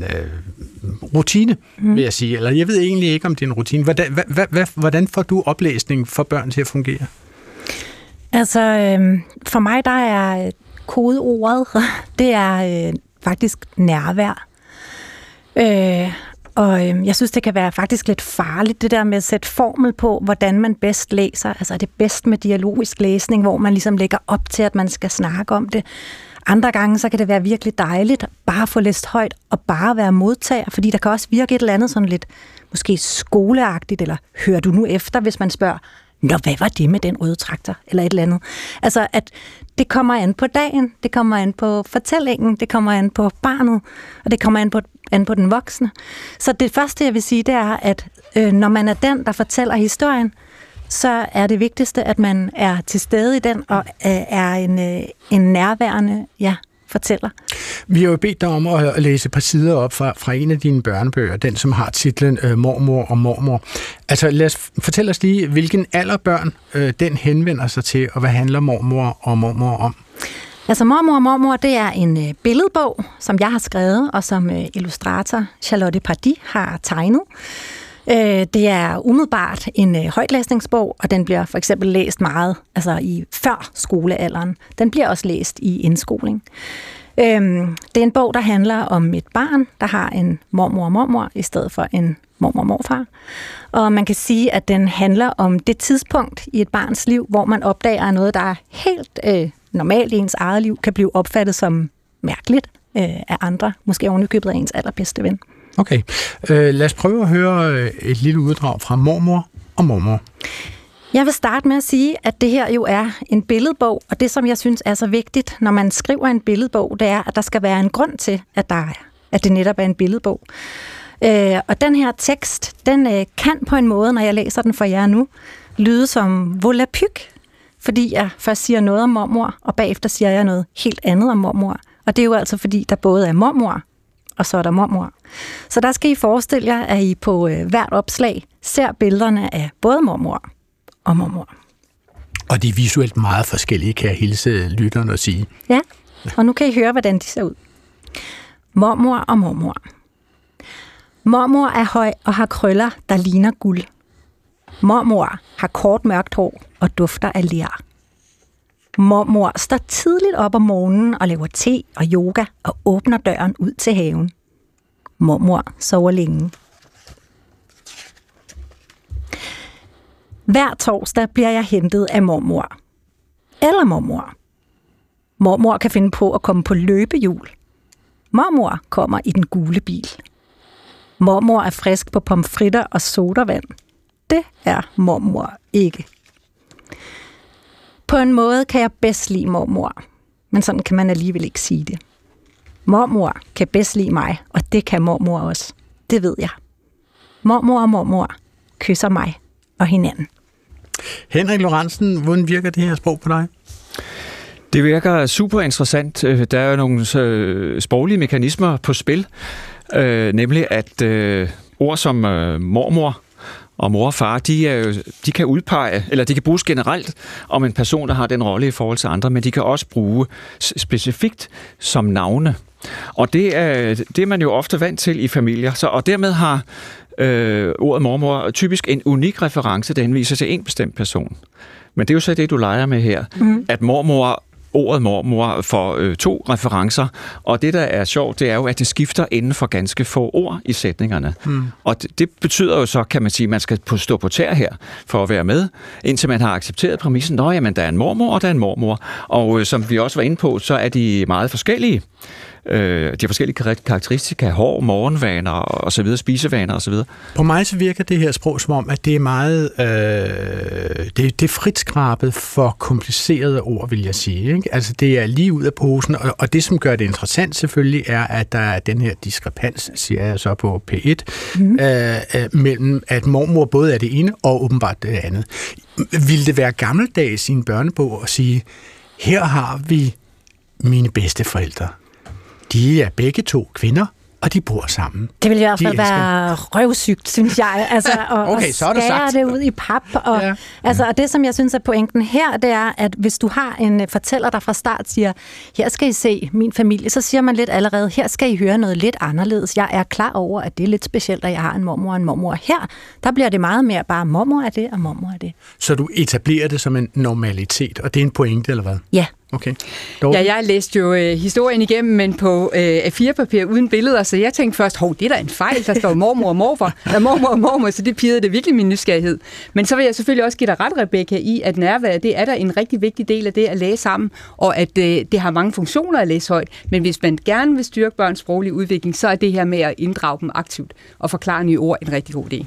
rutine, vil jeg sige. Eller jeg ved egentlig ikke, om det er en rutine. Hvordan får du oplæsning for børn til at fungere? Altså, for mig, der er kodeordet, det er faktisk nærvær. Og jeg synes, det kan være faktisk lidt farligt, det der med at sætte formel på, hvordan man bedst læser. Altså er det bedst med dialogisk læsning, hvor man ligesom lægger op til, at man skal snakke om det. Andre gange, så kan det være virkelig dejligt bare at få læst højt og bare være modtager, fordi der kan også virke et eller andet sådan lidt måske skoleagtigt, eller hører du nu efter, hvis man spørger, nå, hvad var det med den røde traktor, eller et eller andet. Altså, at det kommer an på dagen, det kommer an på fortællingen, det kommer an på barnet, og det kommer an på den voksne. Så det første, jeg vil sige, det er, at når man er den, der fortæller historien, så er det vigtigste, at man er til stede i den, og er en nærværende fortæller. Vi har jo bedt dig om at læse et par sider op fra en af dine børnebøger, den som har titlen Mormor og mormor. Altså fortæl os lige, hvilken alder børn den henvender sig til, og hvad handler mormor og mormor om? Altså Mormor og mormor, det er en billedbog, som jeg har skrevet, og som illustrator Charlotte Pardis har tegnet. Det er umiddelbart en højtlæsningsbog, og den bliver for eksempel læst meget i før skolealderen. Den bliver også læst i indskoling. Det er en bog, der handler om et barn, der har en mormor og mormor, i stedet for en mormor og morfar. Og man kan sige, at den handler om det tidspunkt i et barns liv, hvor man opdager noget, der er helt normalt i ens eget liv, kan blive opfattet som mærkeligt af andre, måske ovenikøbet af ens allerbedste ven. Okay. Lad os prøve at høre et lille uddrag fra Mormor og mormor. Jeg vil starte med at sige, at det her jo er en billedbog, og det, som jeg synes er så vigtigt, når man skriver en billedbog, det er, at der skal være en grund til, at det netop er en billedbog. Og den her tekst, den kan på en måde, når jeg læser den for jer nu, lyde som volapyk, fordi jeg først siger noget om mormor, og bagefter siger jeg noget helt andet om mormor. Og det er jo altså, fordi der både er mormor, og så er der mormor. Så der skal I forestille jer, at I på hvert opslag ser billederne af både mormor og mormor. Og de er visuelt meget forskellige, kan jeg hilse lytterne og sige. Ja, og nu kan I høre, hvordan de ser ud. Mormor og mormor. Mormor er høj og har krøller, der ligner guld. Mormor har kort mørkt hår og dufter af ler. Mormor står tidligt op om morgenen og laver te og yoga og åbner døren ud til haven. Mormor sover længe. Hver torsdag bliver jeg hentet af mormor. Eller mormor. Mormor kan finde på at komme på løbehjul. Mormor kommer i den gule bil. Mormor er frisk på pomfritter og sodavand. Det er mormor ikke. På en måde kan jeg bedst lide mormor, men sådan kan man alligevel ikke sige det. Mormor kan bedst lide mig, og det kan mormor også. Det ved jeg. Mormor og mormor kysser mig og hinanden. Henrik Lorentzen, hvordan virker det her sprog på dig? Det virker super interessant. Der er jo nogle sproglige mekanismer på spil, nemlig at ord som mormor og mor og far, de kan udpege, eller de kan bruges generelt om en person, der har den rolle i forhold til andre, men de kan også bruge specifikt som navne. Og det er man jo ofte vant til i familier, og dermed har ordet mormor typisk en unik reference, der henviser til en bestemt person. Men det er jo så det, du leger med her, at ordet mormor får 2 referencer, og det, der er sjovt, det er jo, at det skifter inden for ganske få ord i sætningerne. Og det betyder jo så, kan man sige, at man skal stå på tær her for at være med, indtil man har accepteret præmissen, nå jamen, der er en mormor, og der er en mormor. Og som vi også var inde på, så er de meget forskellige. De har forskellige karakteristika, hår, morgenvaner og så videre, spisevaner og så videre. På mig så virker det her sprog som om, at det er meget det er fritskrabet for komplicerede ord, vil jeg sige. Ikke? Altså det er lige ud af posen, og det som gør det interessant selvfølgelig er, at der er den her diskrepans, siger jeg så på P1, mellem at mormor både er det ene og åbenbart det andet. Vil det være gammeldags i en børnebog at sige, her har vi mine bedsteforældre. De er begge 2 kvinder, og de bor sammen. Det vil i hvert fald være røvsygt, synes jeg. Altså, okay, så er det sagt. Det ud i pap. Og, og det, som jeg synes er pointen her, det er, at hvis du har en fortæller, der fra start siger, her skal I se min familie, så siger man lidt allerede, her skal I høre noget lidt anderledes. Jeg er klar over, at det er lidt specielt, at jeg har en mormor og en mormor. Her, der bliver det meget mere bare, mormor er det, og mormor er det. Så du etablerer det som en normalitet, og det er en pointe, eller hvad? Ja, Okay. Ja, jeg læste jo historien igennem, men på A4-papir uden billeder, så jeg tænkte først, det er da en fejl, der står mormor og mormor, så det pirrede det virkelig min nysgerrighed. Men så vil jeg selvfølgelig også give dig ret, Rebecca, i, at nærvær, det er der en rigtig vigtig del af det at læse sammen, og at det har mange funktioner at læse højt. Men hvis man gerne vil styrke børns sproglige udvikling, så er det her med at inddrage dem aktivt og forklare nye ord en rigtig god idé.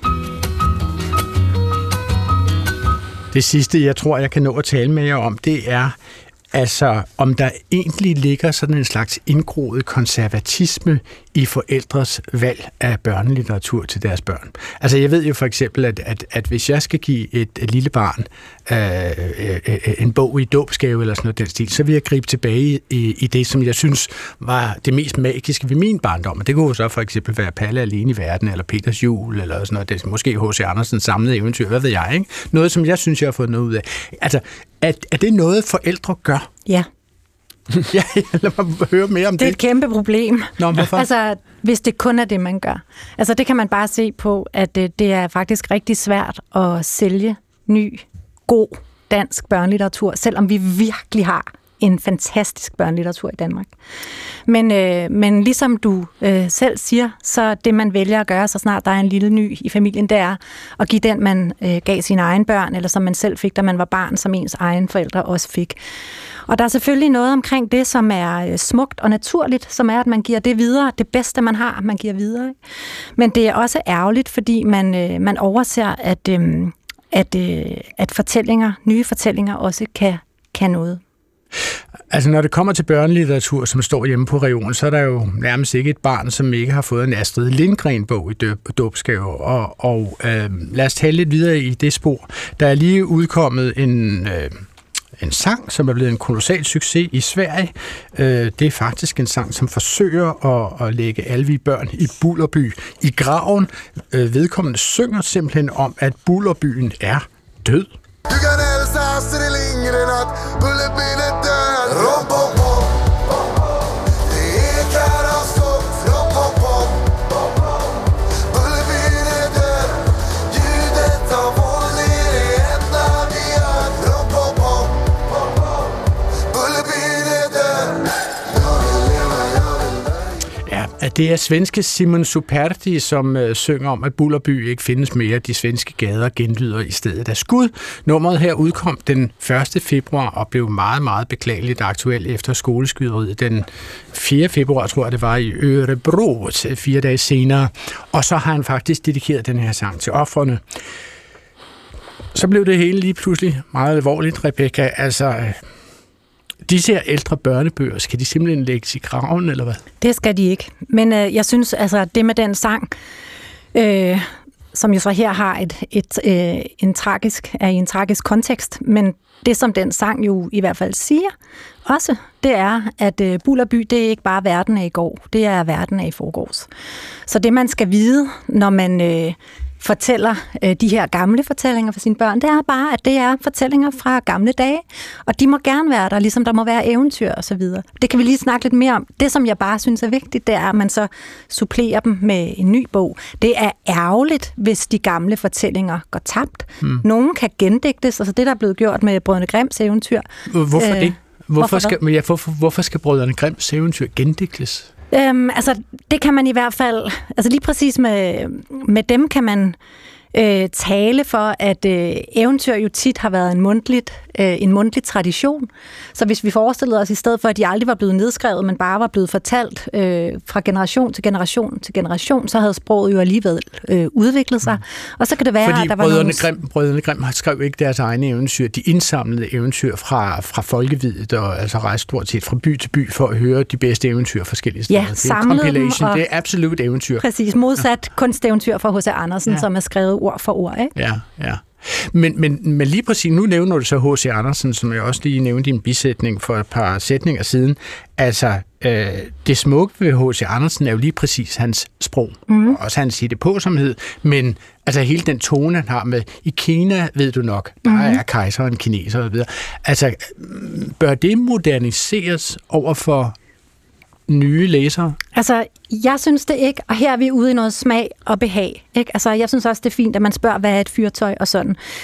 Det sidste, jeg tror, jeg kan nå at tale med jer om, det er, altså, om der egentlig ligger sådan en slags indgroet konservatisme i forældres valg af børnelitteratur til deres børn. Altså, jeg ved jo for eksempel, at hvis jeg skal give et lille barn en bog i dåbsgave eller sådan noget den stil, så vil jeg gribe tilbage i det, som jeg synes var det mest magiske ved min barndom. Og det kunne jo så for eksempel være Palle alene i verden, eller Peters jul, eller sådan noget. Det er måske H.C. Andersens samlede eventyr, hvad ved jeg, ikke? Noget, som jeg synes, jeg har fået noget ud af. Altså, er det noget, forældre gør? Ja. Ja, lad mig høre mere om det. Det er et kæmpe problem. Nå, hvorfor? Altså, hvis det kun er det, man gør. Altså, det kan man bare se på, at det er faktisk rigtig svært at sælge ny, god dansk børnelitteratur, selvom vi virkelig har en fantastisk børnelitteratur i Danmark. Men ligesom du selv siger, så det, man vælger at gøre, så snart der er en lille ny i familien, det er at give den, man gav sine egne børn, eller som man selv fik, da man var barn, som ens egen forældre også fik. Og der er selvfølgelig noget omkring det, som er smukt og naturligt, som er, at man giver det videre, det bedste, man har, man giver videre. Ikke? Men det er også ærgerligt, fordi man overser, at fortællinger, nye fortællinger også kan noget. Altså, når det kommer til børnelitteratur, som står hjemme på reolen, så er der jo nærmest ikke et barn, som ikke har fået en Astrid Lindgren-bog i dåbsgave. Og lad os tale lidt videre i det spor. Der er lige udkommet en sang, som er blevet en kolossal succes i Sverige. Det er faktisk en sang, som forsøger at lægge alle vi børn i Bullerby i graven. Vedkommende synger simpelthen om, at Bullerbyen er død. Du kan hälsa Astrid Lindgren att Bullerbyn är död. Rom, pom, pom. Det ekar av skott. Rom, pom, pom. Bullerbyn är död. Ljudet av våld är det enda vi hör. Rom, pom, pom. Bullerbyn är död. Ja, det er svenske Simon Superti, som synger om, at Bullerby ikke findes mere. De svenske gader genlyder i stedet af skud. Nummeret her udkom den 1. februar og blev meget, meget beklageligt aktuelt efter skoleskyderiet den 4. februar, tror jeg det var, i Örebro, 4 dage senere. Og så har han faktisk dedikeret den her sang til ofrene. Så blev det hele lige pludselig meget alvorligt, Rebecca. Altså, disse her ældre børnebøger, skal de simpelthen lægges i graven, eller hvad? Det skal de ikke. Men jeg synes, altså det med den sang, som jo så her har en tragisk kontekst, men det som den sang jo i hvert fald siger også, det er, at Bullerby, det er ikke bare verden af i går, det er verden af i forgårs. Så det man skal vide, når man fortæller de her gamle fortællinger for sine børn, det er bare, at det er fortællinger fra gamle dage, og de må gerne være der, ligesom der må være eventyr og så videre. Det kan vi lige snakke lidt mere om. Det, som jeg bare synes er vigtigt, det er, at man så supplerer dem med en ny bog. Det er ærgerligt, hvis de gamle fortællinger går tabt. Nogle kan gendigtes, altså det, der er blevet gjort med Brødrene Grimms eventyr. Hvorfor det? Hvorfor skal Brødrene Grimms eventyr gendigtes? Altså, det kan man i hvert fald, altså lige præcis med dem kan man tale for, at eventyr jo tit har været en mundtlig tradition. Så hvis vi forestillede os i stedet for, at de aldrig var blevet nedskrevet, men bare var blevet fortalt fra generation til generation til generation, så havde sproget jo alligevel udviklet sig. Og så kan det være, at der var Brødrene Grimm skrev ikke deres egne eventyr. De indsamlede eventyr fra folkeviddet, og altså rejste stort set fra by til by for at høre de bedste eventyr forskellige steder. Ja, det er en compilation, det er absolut eventyr. Præcis, modsat kunsteventyr fra H.C. Andersen, som er skrevet ord for ord, ikke? Ja. Men lige præcis, nu nævner du så H.C. Andersen, som jeg også lige nævnte i en bisætning for et par sætninger siden. Altså, det smukke ved H.C. Andersen er jo lige præcis hans sprog, og også hans hittepåsomhed, men altså hele den tone, han har med, i Kina, ved du nok, der er kejseren kineser og videre. Altså, bør det moderniseres over for nye læsere? Altså, jeg synes det ikke, og her er vi ude i noget smag og behag. Ikke? Altså, jeg synes også, det er fint, at man spørger, hvad er et fyrtøj og sådan.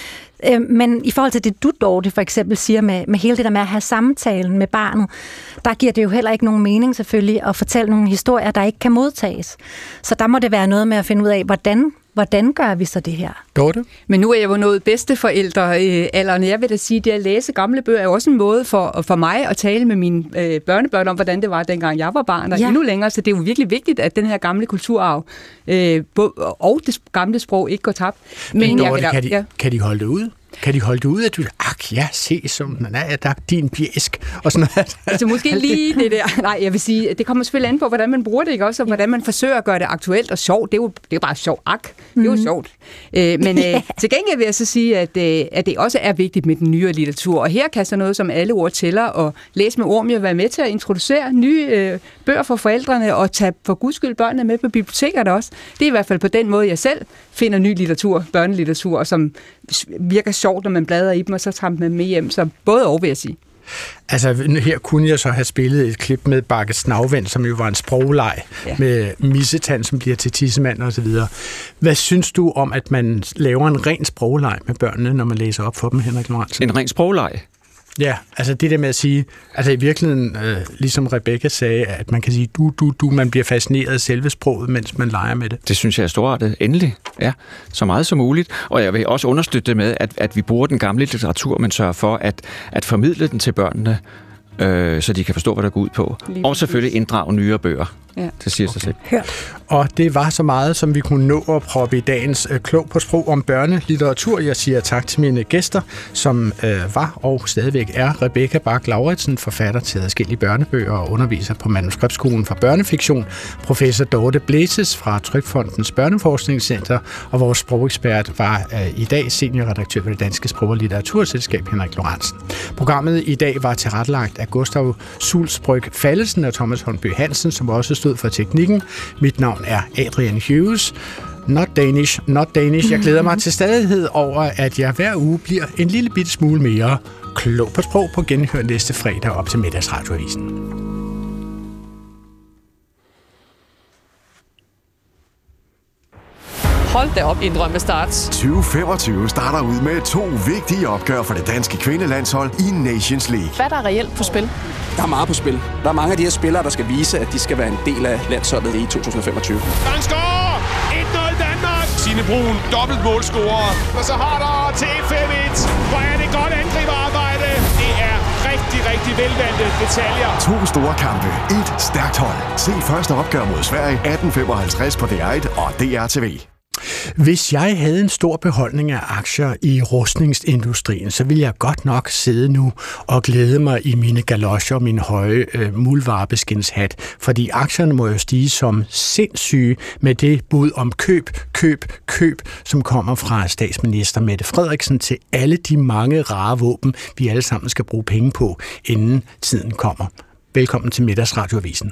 Men i forhold til det, du, Dorte, for eksempel siger med hele det der med at have samtalen med barnet, der giver det jo heller ikke nogen mening selvfølgelig at fortælle nogle historier, der ikke kan modtages. Så der må det være noget med at finde ud af, hvordan gør vi så det her? Dorte? Men nu er jeg jo nået bedsteforældre-alderen. Jeg vil da sige, at læse gamle bøger er jo også en måde for mig at tale med mine børnebørn om, hvordan det var, dengang jeg var barn, og endnu længere. Så det er jo virkelig vigtigt, at den her gamle kulturarv og det gamle sprog ikke går tabt. Men Dorte, kan de holde det ud? Kan de holde det ud, at du se, som den er, der er din bjæsk, og sådan noget. Altså måske lige det der. Nej, jeg vil sige, det kommer selvfølgelig an på, hvordan man bruger det, ikke også, og hvordan man forsøger at gøre det aktuelt og sjovt. Det er jo bare sjovt. Det er jo sjovt. Men til gengæld vil jeg så sige, at det også er vigtigt med den nye litteratur, og her kan så noget som Alle ord tæller, og Læs med Orm jo være med til at introducere nye bøger for forældrene, og tage for guds skyld børnene med på bibliotekerne også. Det er i hvert fald på den måde, jeg selv finder ny litteratur, børnelitteratur, som virker sjovt, når man bladrer i dem, og så tager man med hjem. Så både og, vil jeg sige. Altså, her kunne jeg så have spillet et klip med Bakke Snavvend, som jo var en sprogleg med missetand, som bliver til tissemand og så videre. Hvad synes du om, at man laver en ren sprogleg med børnene, når man læser op for dem, Henrik Lorentzen? En ren sprogleg? Ja, altså det der med at sige, altså i virkeligheden, ligesom Rebecca sagde, at man kan sige du, man bliver fascineret af selve sproget, mens man leger med det. Det synes jeg er storartet. Endelig. Ja, så meget som muligt. Og jeg vil også understøtte det med, at vi bruger den gamle litteratur, men sørger for at formidle den til børnene, så de kan forstå, hvad der går ud på. Og selvfølgelig inddrage nyere bøger. Ja. Det siger sig selv. Og det var så meget, som vi kunne nå at proppe i dagens Klog på Sprog om børnelitteratur. Jeg siger tak til mine gæster, som var og stadigvæk er Rebecca Bach-Lauritsen, forfatter til adskillige børnebøger og underviser på Manuskriptskolen for Børnefiktion, professor Dorte Blæses fra Trykfondens Børneforskningscenter, og vores sprogekspert var i dag seniorredaktør ved det Danske Sprog- og Litteraturselskab, Henrik Lorentzen. Programmet i dag var tilrettelagt af Gustav Sulsbryg Fallesen og Thomas Hornby Hansen, som også stod for teknikken. Mit navn er Adrian Hughes. Not Danish. Jeg glæder mig til stadighed over, at jeg hver uge bliver en lille bitte smule mere klog på sprog på genhør næste fredag op til Middagsradioavisen. Hold da op, en drømmestart. 2025 starter ud med 2 vigtige opgør for det danske kvindelandshold i Nations League. Hvad der er reelt på spil? Der er meget på spil. Der er mange af de her spillere, der skal vise, at de skal være en del af landsholdet i 2025. Dansgaard! 1-0 Danmark! Signe Brun, dobbelt målscorer. Og så har der til 5-1. Hvor er det godt angriberarbejde. Det er rigtig, rigtig velvalgte detaljer. 2 store kampe. 1 stærkt hold. Se første opgør mod Sverige 18:55 på DR1 og DRTV. Hvis jeg havde en stor beholdning af aktier i rustningsindustrien, så ville jeg godt nok sidde nu og glæde mig i mine galocher og min høje muldvarpeskins-hat, fordi aktierne må jo stige som sindssyge med det bud om køb, som kommer fra statsminister Mette Frederiksen til alle de mange rare våben, vi alle sammen skal bruge penge på, inden tiden kommer. Velkommen til Middagsradioavisen.